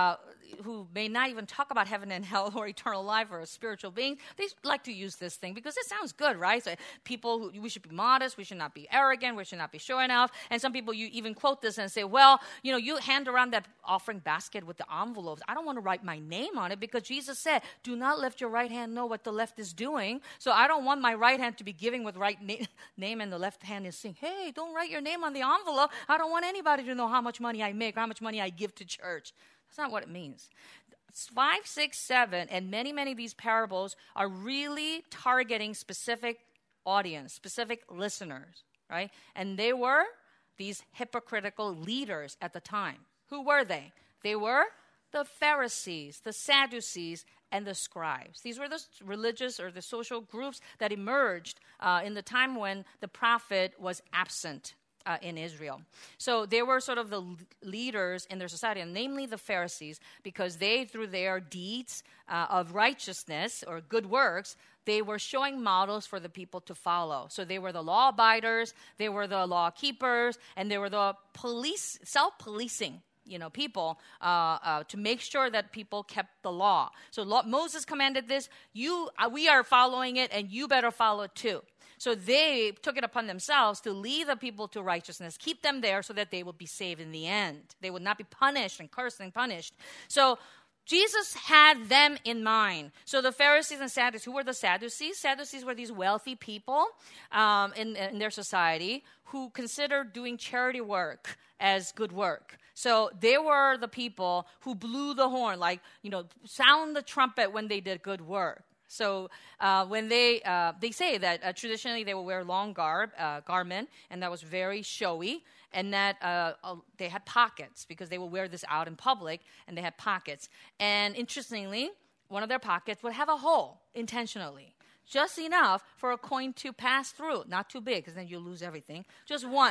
A: who may not even talk about heaven and hell or eternal life or a spiritual being. They like to use this thing because it sounds good, right? So people, we should be modest, we should not be arrogant, we should not be showing off. And some people, you even quote this and say, well, you hand around that offering basket with the envelopes. I don't want to write my name on it because Jesus said, do not let your right hand know what the left is doing. So I don't want my right hand to be giving with right name and the left hand is saying, hey, don't write your name on the envelope. I don't want anybody to know how much money I make or how much money I give to church. That's not what it means. 5, 6, 7, and many, many of these parables are really targeting specific audience, specific listeners, right? And they were these hypocritical leaders at the time. Who were they? They were the Pharisees, the Sadducees, and the scribes. These were the religious or the social groups that emerged in the time when the prophet was absent in Israel. So they were sort of the leaders in their society, and namely the Pharisees, because they, through their deeds of righteousness or good works, they were showing models for the people to follow. So they were the law abiders, they were the law keepers, and they were the self-policing people to make sure that people kept the law. So Moses commanded this, we are following it, and you better follow it too. So they took it upon themselves to lead the people to righteousness, keep them there so that they would be saved in the end. They would not be punished and cursed and punished. So Jesus had them in mind. So the Pharisees and Sadducees, who were the Sadducees? Sadducees were these wealthy people in their society who considered doing charity work as good work. So they were the people who blew the horn, sound the trumpet when they did good work. So when they say that traditionally they would wear long garment, and that was very showy, and that they had pockets because they would wear this out in public, and they had pockets. And interestingly, one of their pockets would have a hole intentionally, just enough for a coin to pass through. Not too big, because then you lose everything. Just one.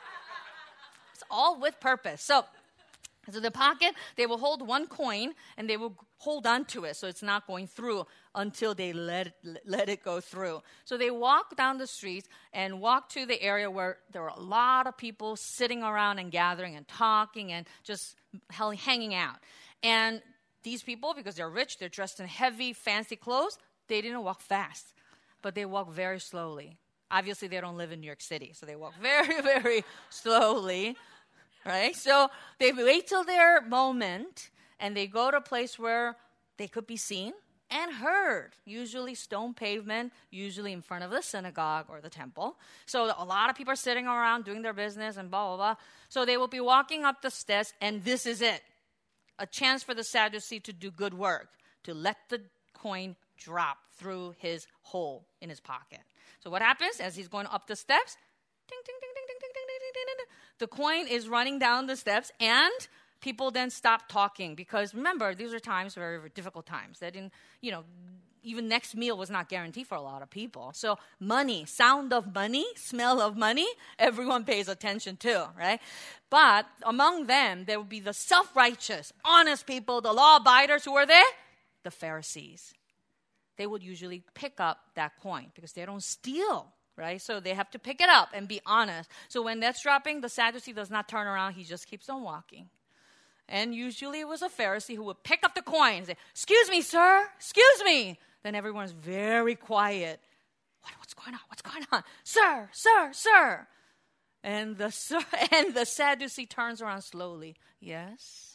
A: It's all with purpose. So the pocket, they will hold one coin, and they will hold on to it so it's not going through until they let it go through. So they walk down the streets and walk to the area where there were a lot of people sitting around and gathering and talking and just hanging out. And these people, because they're rich, they're dressed in heavy, fancy clothes, they didn't walk fast, but they walked very slowly. Obviously, they don't live in New York City, so they walk very, very slowly, right? So they wait till their moment, and they go to a place where they could be seen and heard, usually stone pavement, usually in front of the synagogue or the temple. So a lot of people are sitting around doing their business and blah, blah, blah. So they will be walking up the steps, and this is it. A chance for the Sadducee to do good work, to let the coin drop through his hole in his pocket. So what happens as he's going up the steps? Ding, ding, ding, ding, ding, ding, ding, ding, ding, ding. The coin is running down the steps, and people then stop talking because, remember, these are times, very, very difficult times. They didn't, even next meal was not guaranteed for a lot of people. So money, sound of money, smell of money, everyone pays attention to, right? But among them, there would be the self-righteous, honest people, the law-abiders. Who are they? The Pharisees. They would usually pick up that coin because they don't steal, right? So they have to pick it up and be honest. So when that's dropping, the Sadducee does not turn around. He just keeps on walking. And usually it was a Pharisee who would pick up the coin and say, "Excuse me, sir, excuse me." Then everyone's very quiet. What's going on? What's going on? Sir, sir, sir. And the Sadducee turns around slowly. Yes?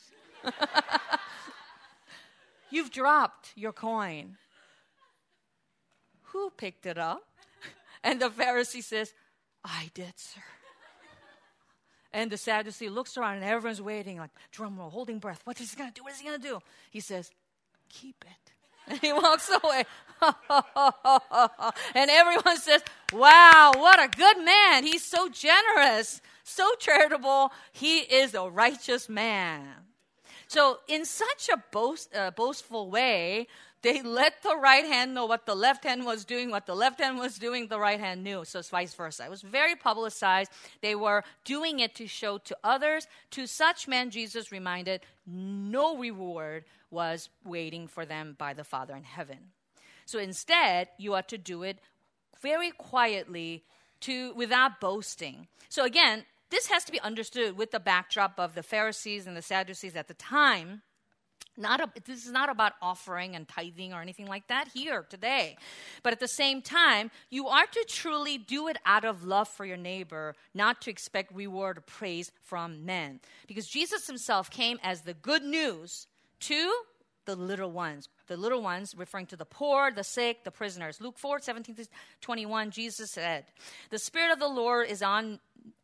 A: You've dropped your coin. Who picked it up? And the Pharisee says, "I did, sir." And the Sadducee looks around and everyone's waiting, like, drum roll, holding breath. What is he going to do? What is he going to do? He says, "Keep it." And he walks away. And everyone says, "Wow, what a good man. He's so generous, so charitable. He is a righteous man." So in such a boastful way, they let the right hand know what the left hand was doing. What the left hand was doing, the right hand knew. So it's vice versa. It was very publicized. They were doing it to show to others. To such men, Jesus reminded, no reward was waiting for them by the Father in heaven. So instead, you ought to do it very quietly without boasting. So again, this has to be understood with the backdrop of the Pharisees and the Sadducees at the time. This is not about offering and tithing or anything like that here today. But at the same time, you are to truly do it out of love for your neighbor, not to expect reward or praise from men. Because Jesus himself came as the good news to the little ones. The little ones referring to the poor, the sick, the prisoners. Luke 4:17-21, Jesus said, "The Spirit of the Lord is on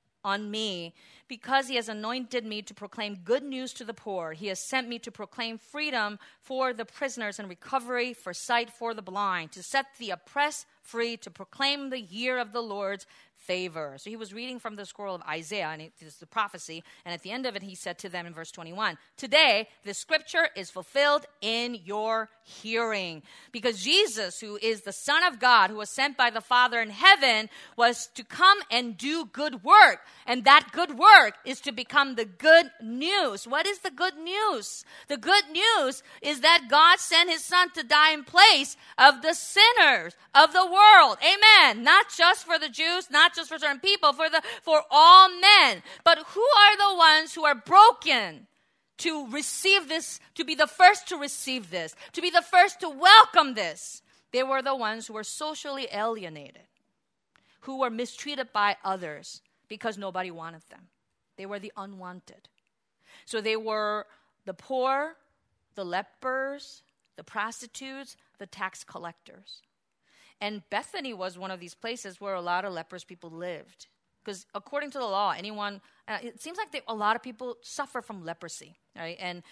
A: me, because he has anointed me to proclaim good news to the poor. He has sent me to proclaim freedom for the prisoners and recovery for sight for the blind, to set the oppressed free, to proclaim the year of the Lord's favor." So he was reading from the scroll of Isaiah, and it is the prophecy. And at the end of it, he said to them in verse 21, "Today, the scripture is fulfilled in your hearing." Because Jesus, who is the Son of God, who was sent by the Father in heaven, was to come and do good work. And that good work is to become the good news. What is the good news? The good news is that God sent his Son to die in place of the sinners of the world. Amen. Not just for the Jews, not just for certain people, for all men. But who are the ones who are broken to receive this, to be the first to receive this, to be the first to welcome this? They were the ones who were socially alienated, who were mistreated by others because nobody wanted them. They were the unwanted. So they were the poor, the lepers, the prostitutes, the tax collectors. And Bethany was one of these places where a lot of leprous people lived. Because according to the law, it seems like a lot of people suffer from leprosy, right? And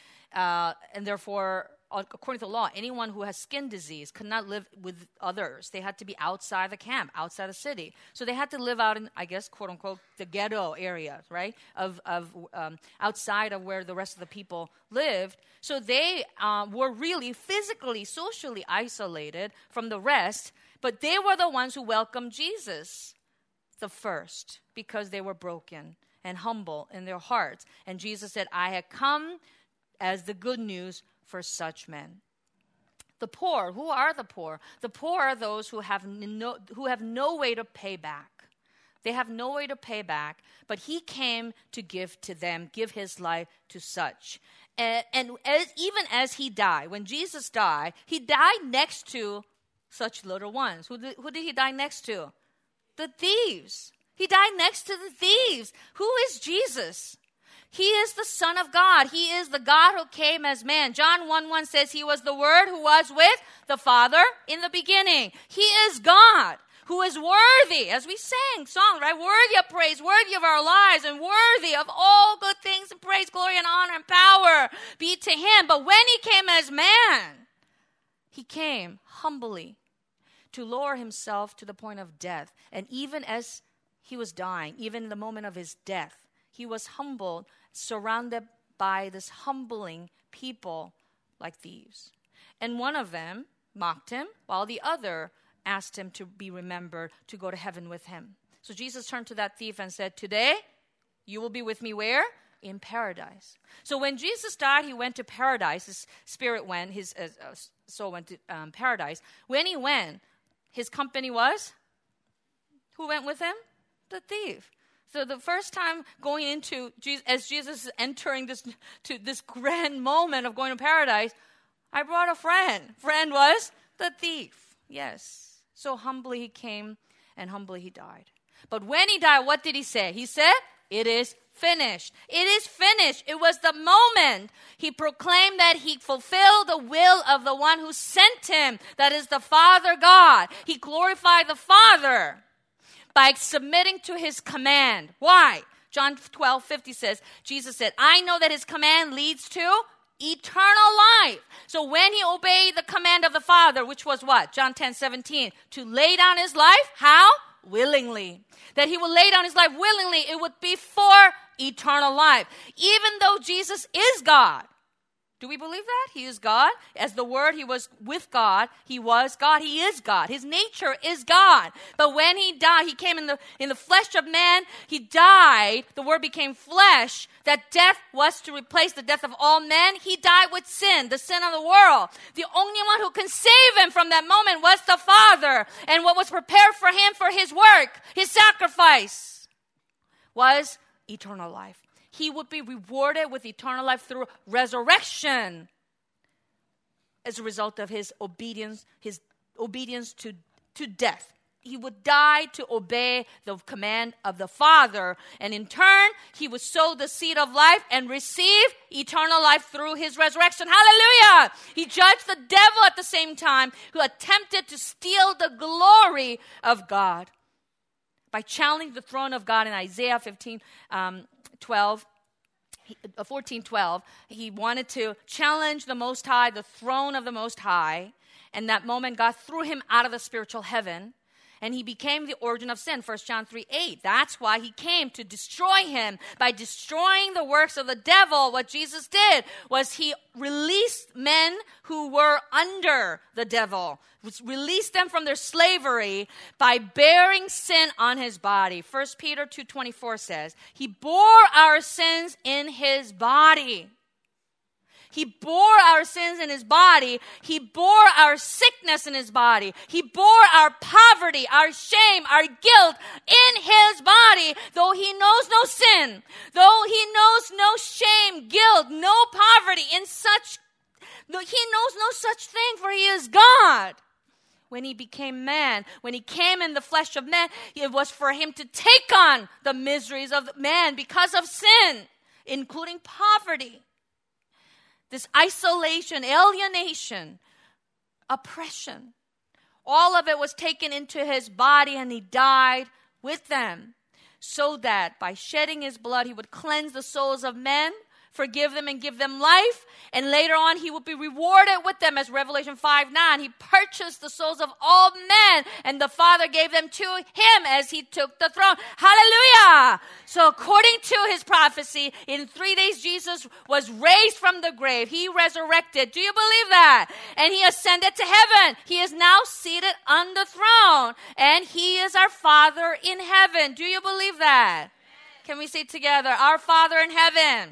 A: therefore, according to the law, anyone who has skin disease could not live with others. They had to be outside the camp, outside the city. So they had to live out in, I guess, quote unquote, the ghetto area, right? Of outside of where the rest of the people lived. So they were really physically, socially isolated from the rest. But they were the ones who welcomed Jesus the first because they were broken and humble in their hearts. And Jesus said, "I have come as the good news for such men." The poor, who are the poor? The poor are those who have no way to pay back. They have no way to pay back, but he came to give to them, give his life to such. And even as he died, when Jesus died, he died next to such little ones. Who did he die next to? the thieves. He died next to the thieves. Who is Jesus? He is the Son of God. He is the God who came as man. John 1:1 says he was the Word who was with the Father in the beginning. He is God who is worthy, as we sang song, right? Worthy of praise, worthy of our lives, and worthy of all good things and praise, glory, and honor and power be to him. But when he came as man, he came humbly to lower himself to the point of death. And even as he was dying, even in the moment of his death, he was humbled, surrounded by this humbling people like thieves. And one of them mocked him, while the other asked him to be remembered to go to heaven with him. So Jesus turned to that thief and said, today you will be with me where? In paradise. So when Jesus died, he went to paradise. His spirit went, his soul went to paradise. When he went, his company was? Who went with him? The thief. So the first time going into, as Jesus is entering this grand moment of going to paradise, I brought a friend. Friend was the thief. Yes. So humbly he came and humbly he died. But when he died, what did he say? He said, it is finished. It is finished. It was the moment he proclaimed that he fulfilled the will of the one who sent him, that is the Father God. He glorified the Father by submitting to his command. Why? John 12:50 says, Jesus said, I know that his command leads to eternal life. So when he obeyed the command of the Father, which was what? John 10:17, to lay down his life, how? Willingly. That he would lay down his life willingly, it would be for eternal life. Even though Jesus is God. Do we believe that? He is God. As the Word, he was with God. He was God. He is God. His nature is God. But when he died, he came in the flesh of man. He died. The Word became flesh. That death was to replace the death of all men. He died with sin, the sin of the world. The only one who can save him from that moment was the Father. And what was prepared for him for his work, his sacrifice, was eternal life. He would be rewarded with eternal life through resurrection as a result of his obedience to death. He would die to obey the command of the Father. And in turn, he would sow the seed of life and receive eternal life through his resurrection. Hallelujah! He judged the devil at the same time, who attempted to steal the glory of God by challenging the throne of God in Isaiah 14:12, he wanted to challenge the Most High, the throne of the Most High. And that moment, God threw him out of the spiritual heaven. And he became the origin of sin, 1 John 3:8. That's why he came, to destroy him. By destroying the works of the devil, what Jesus did was he released men who were under the devil, released them from their slavery by bearing sin on his body. 1 Peter 2:24 says, he bore our sins in his body. He bore our sins in his body. He bore our sickness in his body. He bore our poverty, our shame, our guilt in his body. Though he knows no sin, though he knows no shame, guilt, no poverty, he knows no such thing, for he is God. When he became man, when he came in the flesh of man, it was for him to take on the miseries of man because of sin, including poverty. This isolation, alienation, oppression, all of it was taken into his body, and he died with them, so that by shedding his blood, he would cleanse the souls of men, forgive them and give them life, and later on he would be rewarded with them, as Revelation 5:9. He purchased the souls of all men, and the Father gave them to him as he took the throne. Hallelujah! So according to his prophecy, in 3 days Jesus was raised from the grave. He resurrected. Do you believe that? And he ascended to heaven. He is now seated on the throne, and he is our Father in heaven. Do you believe that? Can we say it together? Our Father in heaven.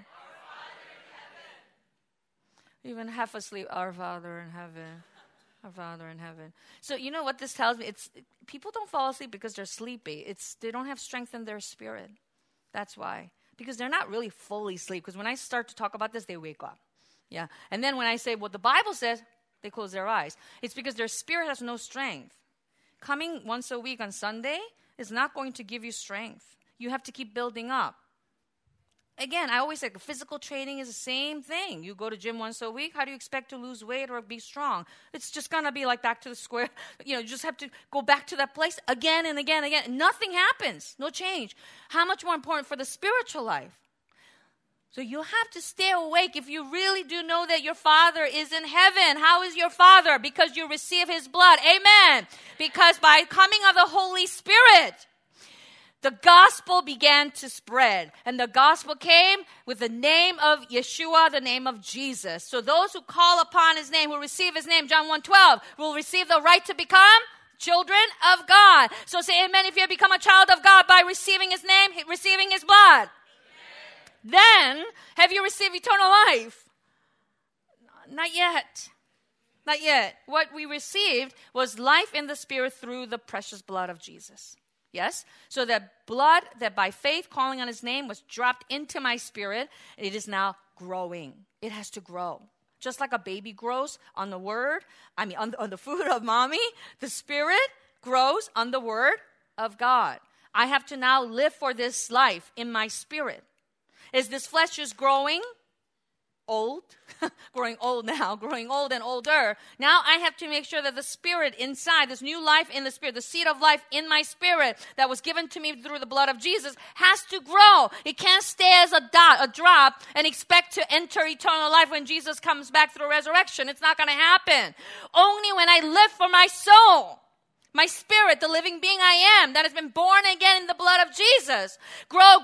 A: Even half asleep, our Father in heaven, our Father in heaven. So you know what this tells me? People don't fall asleep because they're sleepy. They don't have strength in their spirit. That's why. Because they're not really fully asleep. Because when I start to talk about this, they wake up. Yeah. And then when I say what the Bible says, they close their eyes. It's because their spirit has no strength. Coming once a week on Sunday, is not going to give you strength. You have to keep building up. Again, I always say physical training is the same thing. You go to gym once a week. How do you expect to lose weight or be strong? It's just going to be like back to the square. You just have to go back to that place again and again and again. Nothing happens. No change. How much more important for the spiritual life? So you have to stay awake if you really do know that your Father is in heaven. How is your Father? Because you receive His blood. Amen. Because by coming of the Holy Spirit, the gospel began to spread. And the gospel came with the name of Yeshua, the name of Jesus. So those who call upon His name, who receive His name, John 1:12, will receive the right to become children of God. So say amen if you have become a child of God by receiving His name, receiving His blood. Then, have you received eternal life? Not yet. Not yet. What we received was life in the Spirit through the precious blood of Jesus. Yes? So that blood that by faith calling on His name was dropped into my spirit. It is now growing. It has to grow. Just like a baby grows on the word, on the food of mommy, the Spirit grows on the word of God. I have to now live for this life in my spirit. As this flesh is growing old, growing old now, growing old and older, now I have to make sure that the Spirit inside, this new life in the Spirit, the seed of life in my spirit that was given to me through the blood of Jesus has to grow. It can't stay as a drop and expect to enter eternal life when Jesus comes back through resurrection. It's not going to happen. Only when I live for my soul, my spirit, the living being I am, that has been born again in the blood of Jesus, grow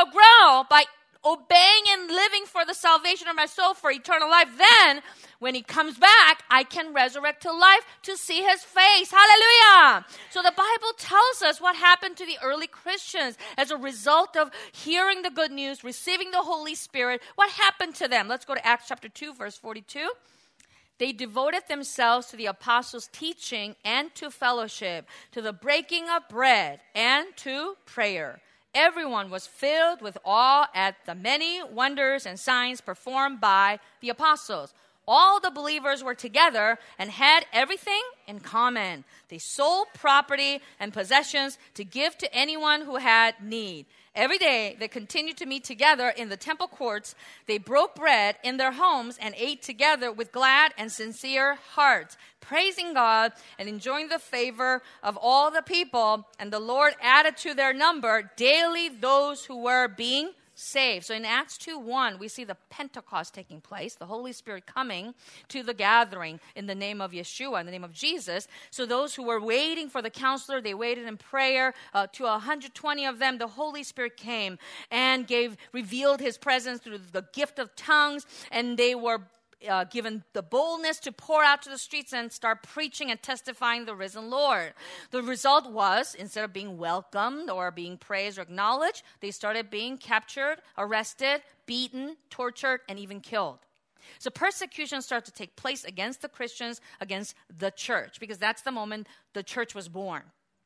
A: by obeying and living for the salvation of my soul for eternal life. Then, when He comes back, I can resurrect to life to see His face. Hallelujah! So the Bible tells us what happened to the early Christians as a result of hearing the good news, receiving the Holy Spirit. What happened to them? Let's go to Acts chapter 2, verse 42. They devoted themselves to the apostles' teaching and to fellowship, to the breaking of bread and to prayer. Everyone was filled with awe at the many wonders and signs performed by the apostles. All the believers were together and had everything in common. They sold property and possessions to give to anyone who had need. Every day they continued to meet together in the temple courts. They broke bread in their homes and ate together with glad and sincere hearts, praising God and enjoying the favor of all the people. And the Lord added to their number daily those who were being saved. So in Acts 2:1, we see the Pentecost taking place, the Holy Spirit coming to the gathering in the name of Yeshua, in the name of Jesus. So those who were waiting for the counselor, they waited in prayer. To 120 of them, the Holy Spirit came and revealed His presence through the gift of tongues, and they were given the boldness to pour out to the streets and start preaching and testifying the risen Lord. The result was, instead of being welcomed or being praised or acknowledged, they started being captured, arrested, beaten, tortured, and even killed. So persecution started to take place against the Christians, against the church, because that's the moment the church was born.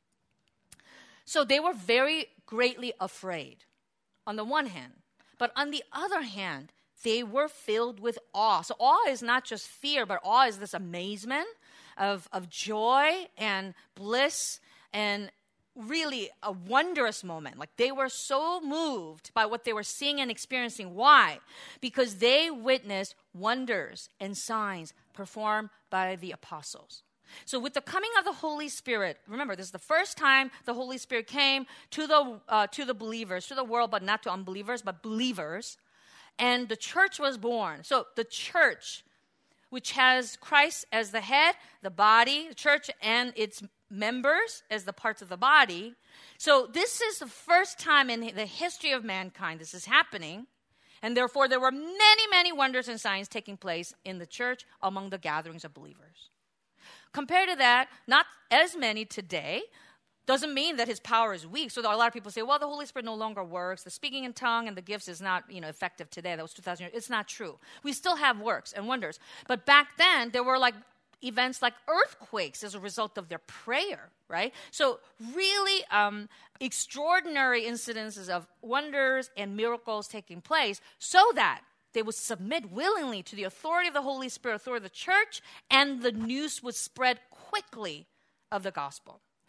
A: So they were very greatly afraid, on the one hand. But on the other hand, they were filled with awe. So awe is not just fear, but awe is this amazement of joy and bliss and really a wondrous moment. Like they were so moved by what they were seeing and experiencing. Why? Because they witnessed wonders and signs performed by the apostles. So with the coming of the Holy Spirit, remember, this is the first time the Holy Spirit came to the believers, to the world, but not to unbelievers, but believers. And the church was born. So the church, which has Christ as the head, the body, the church and its members as the parts of the body. So this is the first time in the history of mankind this is happening. And therefore, there were many, many wonders and signs taking place in the church among the gatherings of believers. Compared to that, not as many today. Doesn't mean that His power is weak. So a lot of people say, well, the Holy Spirit no longer works. The speaking in tongue and the gifts is not, effective today. That was 2,000 years. It's not true. We still have works and wonders. But back then, there were events like earthquakes as a result of their prayer, right? So really extraordinary incidences of wonders and miracles taking place so that they would submit willingly to the authority of the Holy Spirit, authority of the church, and the news would spread quickly of the gospel.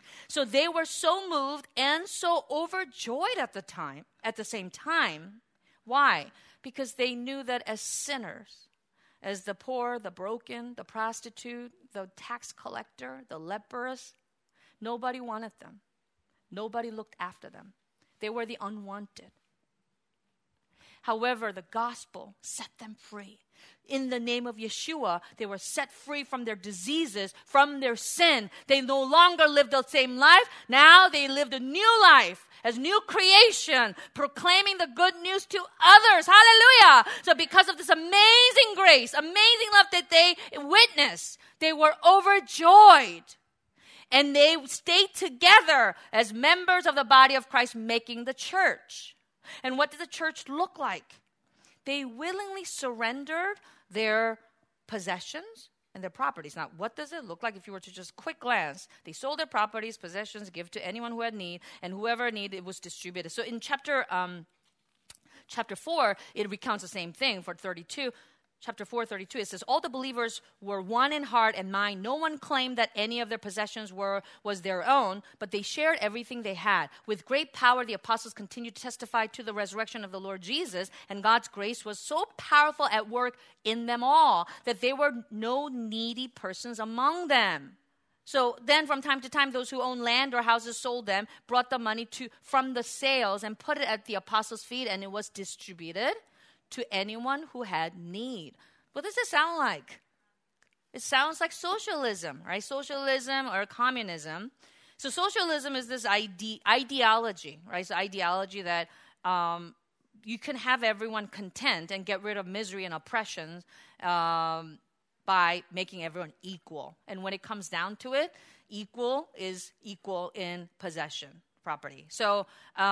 A: So they were so moved and so overjoyed at the same time. Why? Because they knew that as sinners, as the poor, the broken, the prostitute, the tax collector, the leprous, nobody wanted them. Nobody looked after them. They were the unwanted. However, the gospel set them free. In the name of Yeshua, they were set free from their diseases, from their sin. They no longer lived the same life. Now they lived a new life as new creation, proclaiming the good news to others. Hallelujah! So because of this amazing grace, amazing love that they witnessed, they were overjoyed. And they stayed together as members of the body of Christ, making the church. And what did the church look like? They willingly surrendered their possessions and their properties. Now, what does it look like if you were to just quick glance? They sold their properties, possessions, give to anyone who had need, and whoever needed, it was distributed. So in chapter 4, it recounts the same thing for 32. Chapter 4:32, it says, all the believers were one in heart and mind. No one claimed that any of their possessions was their own, but they shared everything they had. With great power, the apostles continued to testify to the resurrection of the Lord Jesus, and God's grace was so powerful at work in them all that there were no needy persons among them. So then from time to time, those who owned land or houses sold them, brought the money from the sales and put it at the apostles' feet, and it was distributed to anyone who had need. What does it sound like? It sounds like socialism, right? Socialism or communism. So socialism is this ideology, right? So ideology that you can have everyone content and get rid of misery and oppression by making everyone equal. And when it comes down to it, equal is equal in possession. Property. So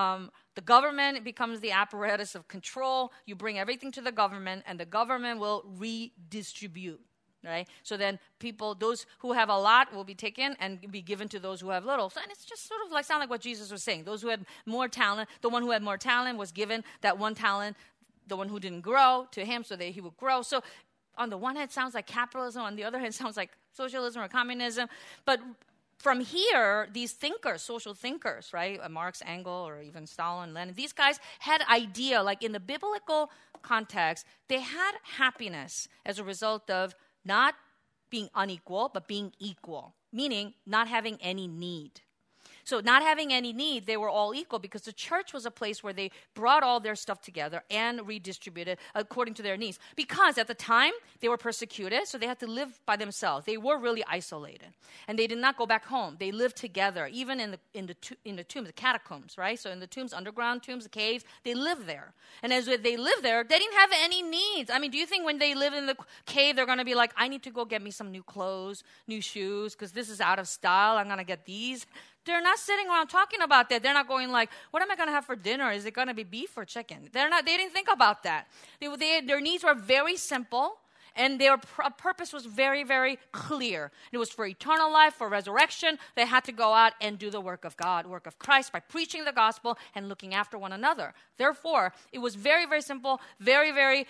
A: the government becomes the apparatus of control. You bring everything to the government, and the government will redistribute, right? So then people, those who have a lot will be taken and be given to those who have little. So, and it's just sort of like, sound like what Jesus was saying. Those who had more talent, the one who had more talent was given that one talent, the one who didn't grow to him so that he would grow. So on the one hand, it sounds like capitalism. On the other hand, it sounds like socialism or communism. But from here, these thinkers, social thinkers, right, Marx, Engels, or even Stalin, Lenin, these guys had idea, like in the biblical context, they had happiness as a result of not being unequal, but being equal, meaning not having any need. So not having any need, they were all equal because the church was a place where they brought all their stuff together and redistributed according to their needs. Because at the time, they were persecuted, so they had to live by themselves. They were really isolated. And they did not go back home. They lived together, even in the tombs, the catacombs, right? So in the tombs, underground tombs, the caves, they lived there. And as they lived there, they didn't have any needs. I mean, do you think when they live in the cave, they're going to be like, I need to go get me some new clothes, new shoes, because this is out of style. I'm going to get these. They're not sitting around talking about that. They're not going like, what am I going to have for dinner? Is it going to be beef or chicken? They didn't think about that. Their needs were very simple, and their purpose was very, very clear. It was for eternal life, for resurrection. They had to go out and do the work of God, work of Christ, by preaching the gospel and looking after one another. Therefore, it was very, very simple, very, very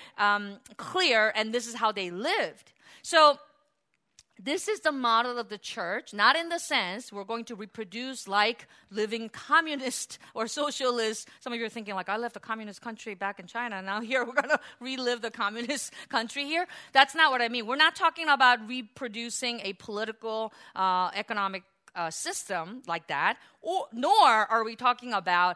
A: clear, and this is how they lived. So this is the model of the church, not in the sense we're going to reproduce like living communist or socialist. Some of you are thinking like, I left a communist country back in China, and now here we're going to relive the communist country here. That's not what I mean. We're not talking about reproducing a political, economic system like that, nor are we talking about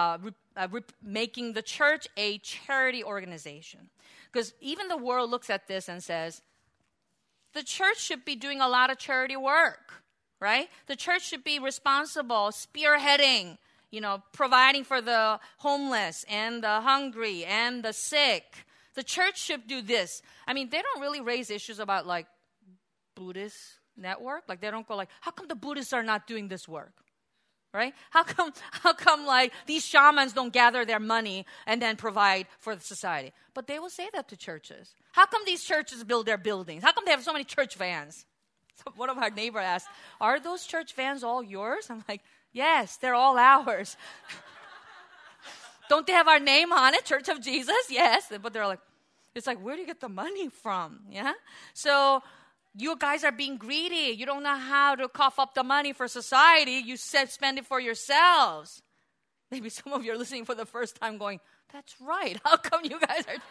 A: making the church a charity organization. Because even the world looks at this and says, the church should be doing a lot of charity work, right? The church should be responsible, spearheading, providing for the homeless and the hungry and the sick. The church should do this. I mean, they don't really raise issues about like Buddhist network. Like they don't go like, how come the Buddhists are not doing this work? Right? How come like these shamans don't gather their money and then provide for the society? But they will say that to churches. How come these churches build their buildings? How come they have so many church vans? So one of our neighbors asked, are those church vans all yours? I'm like, yes, they're all ours. Don't they have our name on it, Church of Jesus? Yes. But they're like, it's like, where do you get the money from? Yeah. So you guys are being greedy. You don't know how to cough up the money for society. You spend it for yourselves. Maybe some of you are listening for the first time going, that's right. How come you guys are...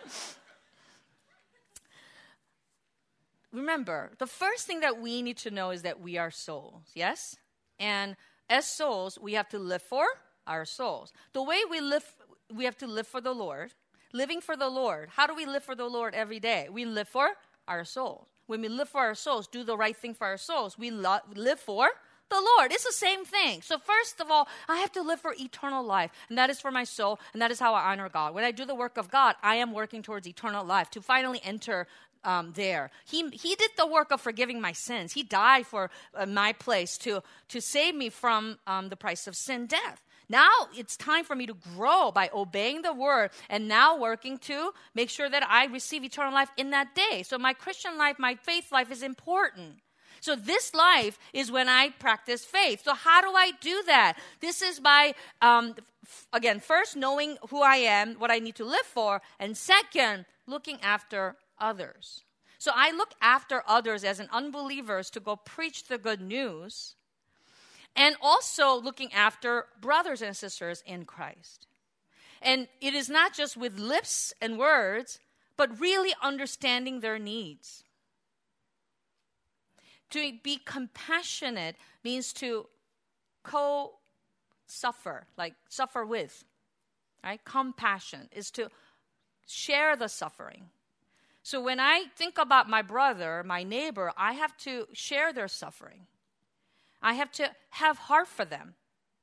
A: Remember, the first thing that we need to know is that we are souls, yes? And as souls, we have to live for our souls. The way we live, we have to live for the Lord. Living for the Lord. How do we live for the Lord every day? We live for our souls. When we live for our souls, do the right thing for our souls, we live for the Lord. It's the same thing. So first of all, I have to live for eternal life, and that is for my soul, and that is how I honor God. When I do the work of God, I am working towards eternal life to finally enter there. He did the work of forgiving my sins. He died for my place to save me from the price of sin, death. Now it's time for me to grow by obeying the word and now working to make sure that I receive eternal life in that day. So my Christian life, my faith life is important. So this life is when I practice faith. So how do I do that? This is by, again, first knowing who I am, what I need to live for, and second, looking after others. So I look after others as an unbelievers to go preach the good news, and also looking after brothers and sisters in Christ. And it is not just with lips and words, but really understanding their needs. To be compassionate means to co-suffer, like suffer with, right? Compassion is to share the suffering. So when I think about my brother, my neighbor, I have to share their suffering. I have to have heart for them.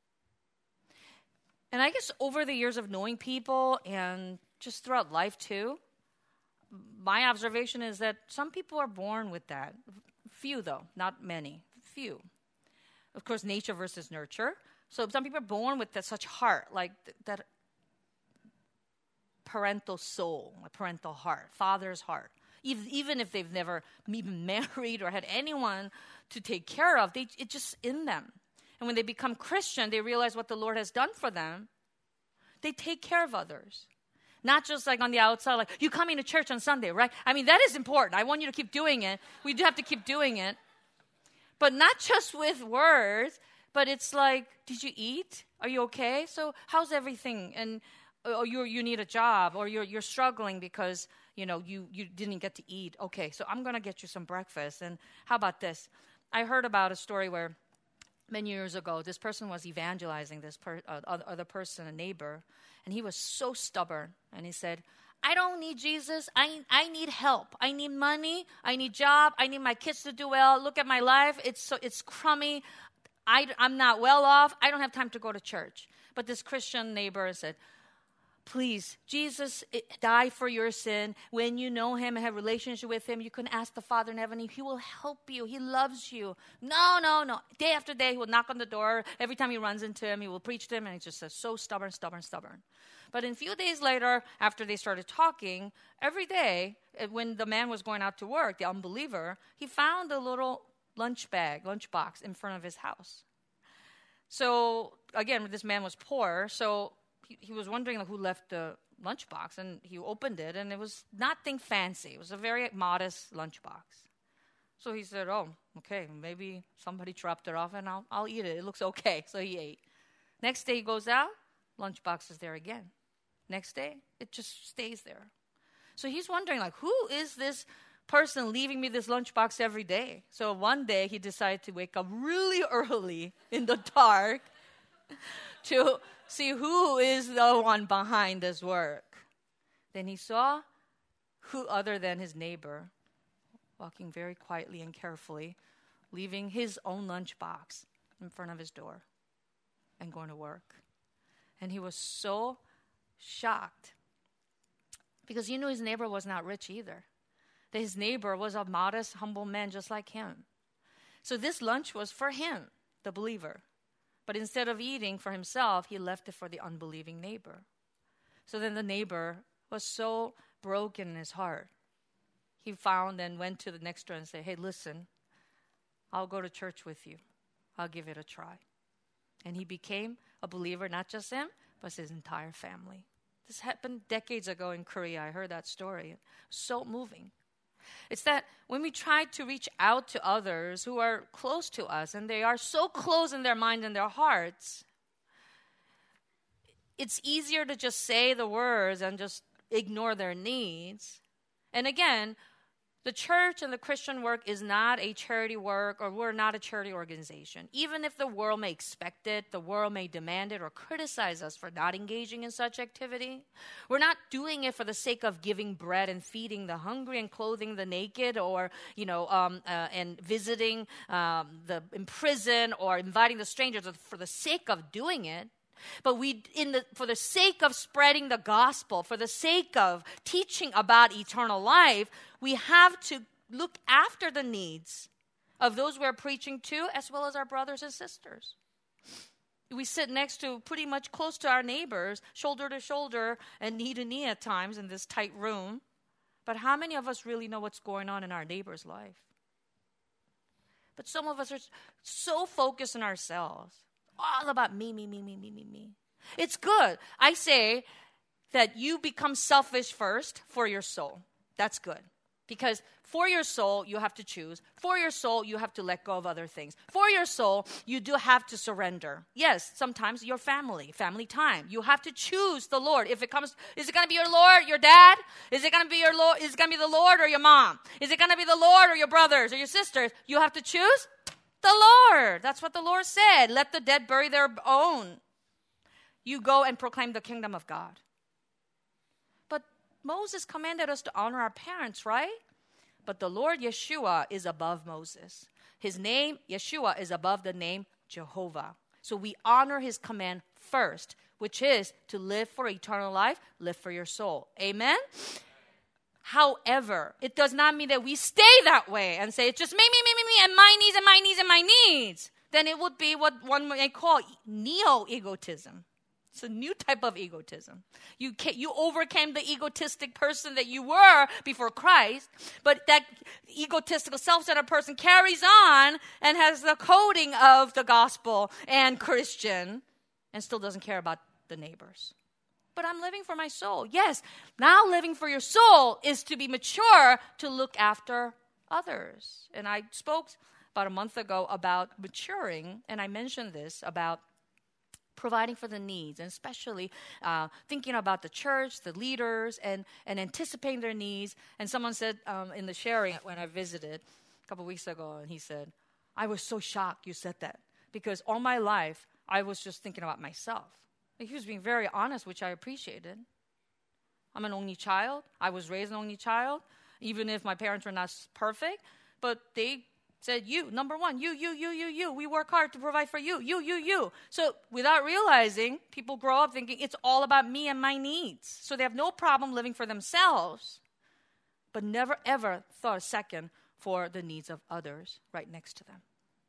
A: And I guess over the years of knowing people and just throughout life too, my observation is that some people are born with that. Few though, not many. Few. Of course, nature versus nurture. So some people are born with such heart, like that parental soul, a parental heart, father's heart. Even if they've never even married or had anyone to take care of, it's just in them. And when they become Christian, they realize what the Lord has done for them. They take care of others. Not just like on the outside, like, you coming to church on Sunday, right? I mean, that is important. I want you to keep doing it. We do have to keep doing it. But not just with words, but it's like, did you eat? Are you okay? So how's everything? And you need a job, or you're struggling because, you didn't get to eat. Okay, so I'm going to get you some breakfast. And how about this? I heard about a story where many years ago, this person was evangelizing this other person, a neighbor, and he was so stubborn. And he said, I don't need Jesus. I need help. I need money. I need job. I need my kids to do well. Look at my life. It's crummy. I'm not well off. I don't have time to go to church. But this Christian neighbor said, please, Jesus died for your sin. When you know him and have a relationship with him, you can ask the Father in heaven. He will help you. He loves you. No. Day after day, he will knock on the door. Every time he runs into him, he will preach to him. And he just says, so stubborn. But a few days later, after they started talking, every day, when the man was going out to work, the unbeliever, he found a little lunchbox in front of his house. So, again, this man was poor, so he was wondering who left the lunchbox, and he opened it, and it was nothing fancy. It was a very modest lunchbox. So he said, oh, okay, maybe somebody dropped it off, and I'll eat it. It looks okay. So he ate. Next day he goes out, lunchbox is there again. Next day, it just stays there. So he's wondering, who is this person leaving me this lunchbox every day? So one day he decided to wake up really early in the dark to see who is the one behind this work. Then he saw who other than his neighbor, walking very quietly and carefully, leaving his own lunchbox in front of his door and going to work. And he was so shocked because he knew his neighbor was not rich either. That his neighbor was a modest, humble man just like him. So this lunch was for him, the believer. But instead of eating for himself, he left it for the unbelieving neighbor. So then the neighbor was so broken in his heart. He found and went to the next door and said, hey, listen, I'll go to church with you. I'll give it a try. And he became a believer, not just him, but his entire family. This happened decades ago in Korea. I heard that story. So moving. It's that when we try to reach out to others who are close to us, and they are so close in their mind and their hearts, it's easier to just say the words and just ignore their needs. And again, the church and the Christian work is not a charity work, or we're not a charity organization. Even if the world may expect it, the world may demand it or criticize us for not engaging in such activity. We're not doing it for the sake of giving bread and feeding the hungry and clothing the naked, or, and visiting the imprisoned or inviting the strangers for the sake of doing it. But for the sake of spreading the gospel, for the sake of teaching about eternal life, we have to look after the needs of those we're preaching to, as well as our brothers and sisters. We sit next to, pretty much close to our neighbors, shoulder to shoulder and knee to knee at times in this tight room. But how many of us really know what's going on in our neighbor's life? But some of us are so focused on ourselves. All about me. It's good. I say that you become selfish first for your soul. That's good. Because for your soul, you have to choose. For your soul, you have to let go of other things. For your soul, you do have to surrender. Yes, sometimes your family time. You have to choose the Lord. Is it going to be your Lord, your dad? Is it going to be your Lord? Is it going to be the Lord or your mom? Is it going to be the Lord or your brothers or your sisters? You have to choose the Lord. That's what the Lord said. Let the dead bury their own. You go and proclaim the kingdom of God. But Moses commanded us to honor our parents, right? But the Lord Yeshua is above Moses. His name, Yeshua, is above the name Jehovah. So we honor his command first, which is to live for eternal life, live for your soul. Amen? However, it does not mean that we stay that way and say, it's just me, and my needs. Then it would be what one may call neo-egotism. It's a new type of egotism. You overcame the egotistic person that you were before Christ, but that egotistical, self-centered person carries on and has the coding of the gospel and Christian and still doesn't care about the neighbors. But I'm living for my soul. Yes, now living for your soul is to be mature to look after others. And I spoke about a month ago about maturing, and I mentioned this about providing for the needs, and especially thinking about the church, the leaders, and anticipating their needs. And someone said in the sharing when I visited a couple weeks ago, and he said, I was so shocked you said that, because all my life I was just thinking about myself. He was being very honest, which I appreciated. I'm an only child. I was raised an only child, even if my parents were not perfect. But they said, you, number one, you. We work hard to provide for you, you. So without realizing, people grow up thinking it's all about me and my needs. So they have no problem living for themselves, but never, ever thought a second for the needs of others right next to them.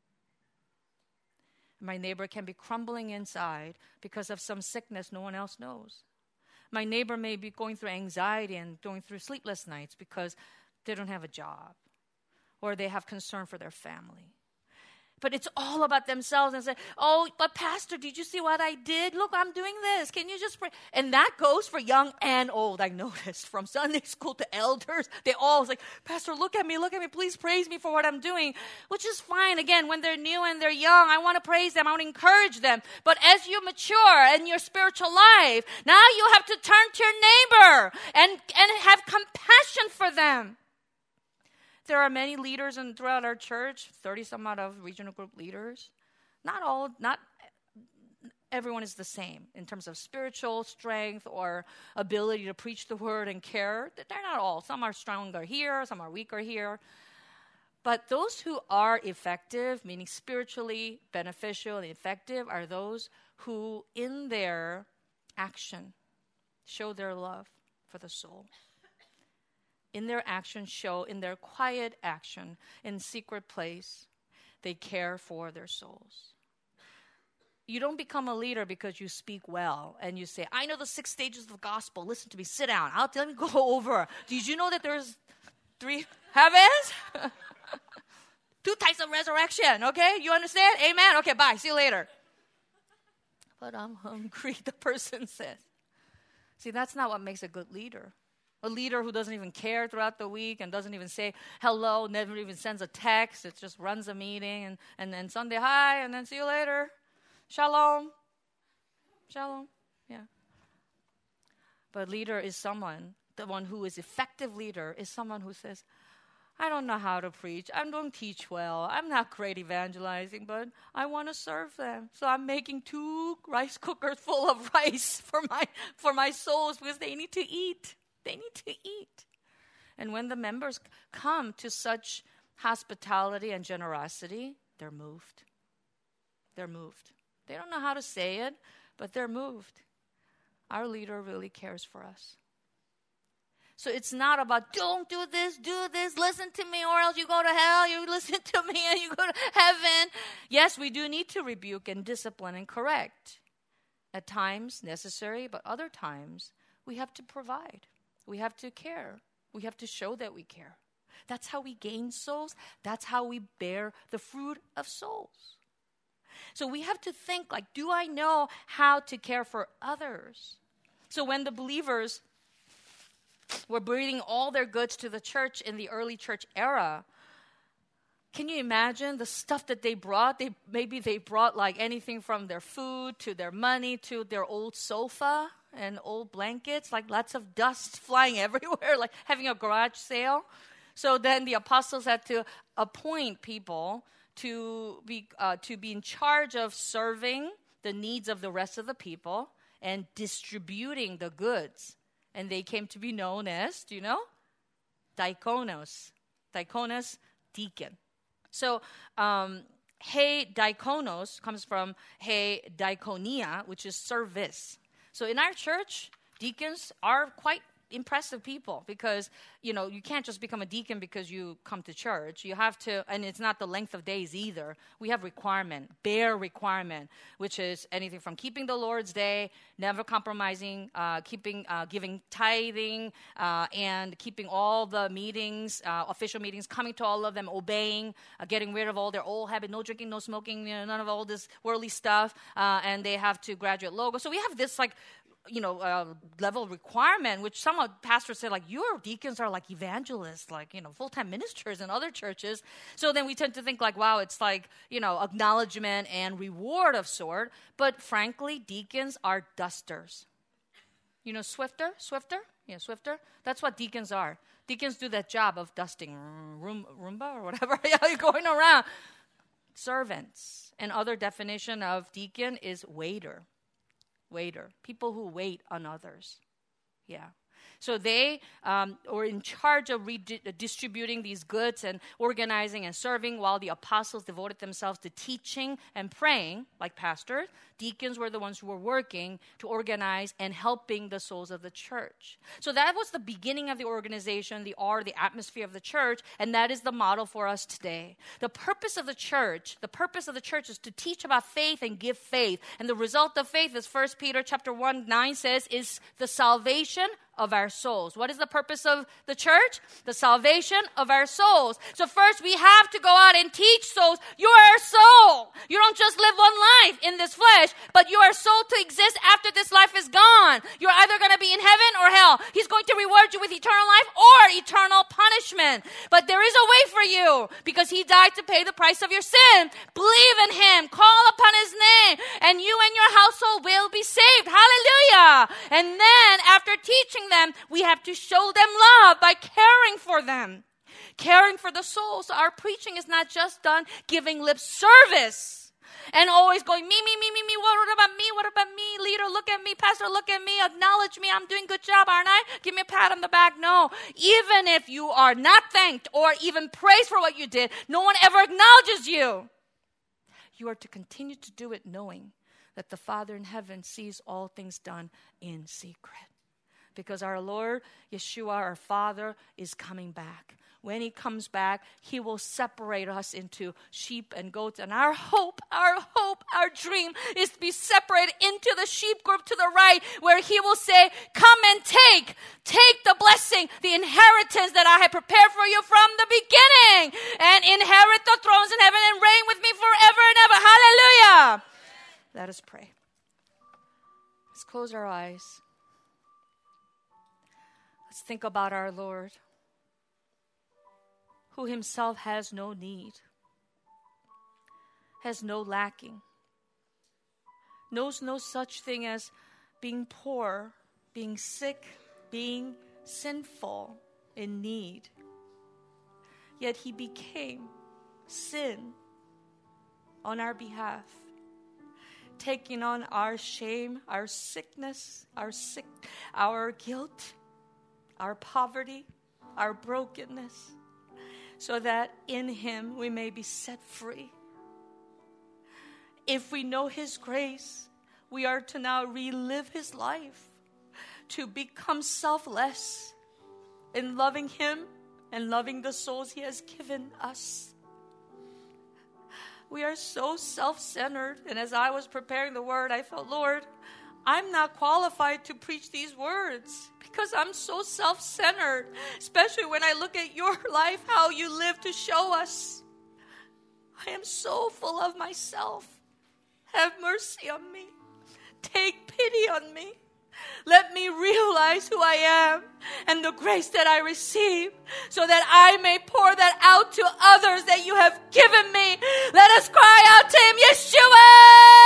A: My neighbor can be crumbling inside because of some sickness no one else knows. My neighbor may be going through anxiety and going through sleepless nights because they don't have a job or they have concern for their family. But it's all about themselves and say, oh, but Pastor, did you see what I did? Look, I'm doing this. Can you just pray? And that goes for young and old, I noticed. From Sunday school to elders, they all was like, Pastor, look at me, please praise me for what I'm doing. Which is fine. Again, when they're new and they're young, I want to praise them, I want to encourage them. But as you mature in your spiritual life, now you have to turn to your neighbor and have compassion for them. There are many leaders throughout our church, 30-some odd of regional group leaders. Not everyone is the same in terms of spiritual strength or ability to preach the word and care. They're not all. Some are stronger here, some are weaker here. But those who are effective, meaning spiritually beneficial and effective, are those who in their action show their love for the soul. In their action show, in their quiet action, in secret place, they care for their souls. You don't become a leader because you speak well and you say, I know the 6 stages of the gospel. Listen to me, sit down. Let me go over. Did you know that there's 3 heavens? 2 types of resurrection, okay? You understand? Amen? Okay, bye. See you later. But I'm hungry, the person says. See, that's not what makes a good leader. A leader who doesn't even care throughout the week and doesn't even say hello, never even sends a text. It just runs a meeting and then Sunday, hi, and then see you later. Shalom. Shalom. Yeah. But leader is someone, the one who is effective leader is someone who says, I don't know how to preach. I don't teach well. I'm not great evangelizing, but I want to serve them. So I'm making 2 rice cookers full of rice for my souls because they need to eat. They need to eat. And when the members come to such hospitality and generosity, they're moved. They're moved. They don't know how to say it, but they're moved. Our leader really cares for us. So it's not about, don't do this, listen to me, or else you go to hell, you listen to me, and you go to heaven. Yes, we do need to rebuke and discipline and correct. At times necessary, but other times we have to provide. We have to care. We have to show that we care. That's how we gain souls. That's how we bear the fruit of souls. So we have to think like, do I know how to care for others? So when the believers were bringing all their goods to the church in the early church era, can you imagine the stuff that they brought? Maybe they brought like anything from their food to their money to their old sofa and old blankets, like lots of dust flying everywhere, like having a garage sale. So then the apostles had to appoint people to be in charge of serving the needs of the rest of the people and distributing the goods. And they came to be known as, do you know? Diakonos. Diakonos, deacon. So, he diakonos comes from he diakonia, which is service. So in our church, deacons are quite impressive people because, you can't just become a deacon because you come to church. You have to, and it's not the length of days either. We have bare requirement, which is anything from keeping the Lord's Day, never compromising, giving tithing, and keeping all the meetings, official meetings, coming to all of them, obeying, getting rid of all their old habits, no drinking, no smoking, none of all this worldly stuff, and they have to graduate logo. So we have this level requirement, which some pastors say, like, your deacons are like evangelists, like, full-time ministers in other churches. So then we tend to think like, wow, it's like, acknowledgement and reward of sort. But frankly, deacons are dusters. Swifter? Yeah, Swifter. That's what deacons are. Deacons do that job of dusting, Roomba or whatever. You're going around. Servants. Another definition of deacon is waiter. People who wait on others. Yeah. So they were in charge of distributing these goods and organizing and serving while the apostles devoted themselves to teaching and praying, like pastors. Deacons were the ones who were working to organize and helping the souls of the church. So that was the beginning of the organization, the atmosphere of the church, and that is the model for us today. The purpose of the church is to teach about faith and give faith. And the result of faith, as 1 Peter chapter 1:9 says, is the salvation of our souls. What is the purpose of the church? The salvation of our souls. So first we have to go out and teach souls. You are a soul. You don't just live one life in this flesh, but you are a soul to exist after this life is gone. You're either going to be in heaven or hell. He's going to reward you with eternal life or eternal punishment. But there is a way for you because he died to pay the price of your sin. Believe in him. Call upon his name and you and your household will be saved. Hallelujah. And then after teaching them, we have to show them love by caring for them, caring for the souls. So our preaching is not just done giving lip service and always going, me, what about me, leader, look at me, pastor, look at me, acknowledge me, I'm doing a good job, aren't I? Give me a pat on the back. No, even if you are not thanked or even praised for what you did, no one ever acknowledges you. You are to continue to do it knowing that the Father in heaven sees all things done in secret. Because our Lord, Yeshua, our Father, is coming back. When he comes back, he will separate us into sheep and goats. And our hope, our dream is to be separated into the sheep group to the right, where he will say, come and take the blessing, the inheritance that I have prepared for you from the beginning, and inherit the thrones in heaven and reign with me forever and ever. Hallelujah. Let us pray. Let's close our eyes. Let's think about our Lord, who himself has no need, has no lacking, knows no such thing as being poor, being sick, being sinful, in need. Yet he became sin on our behalf, taking on our shame, our sickness, our guilt, our poverty, our brokenness, so that in him we may be set free. If we know his grace, we are to now relive his life, to become selfless in loving him and loving the souls he has given us. We are so self-centered, and as I was preparing the word, I felt, Lord, I'm not qualified to preach these words because I'm so self-centered, especially when I look at your life, how you live to show us. I am so full of myself. Have mercy on me. Take pity on me. Let me realize who I am and the grace that I receive so that I may pour that out to others that you have given me. Let us cry out to him, Yeshua!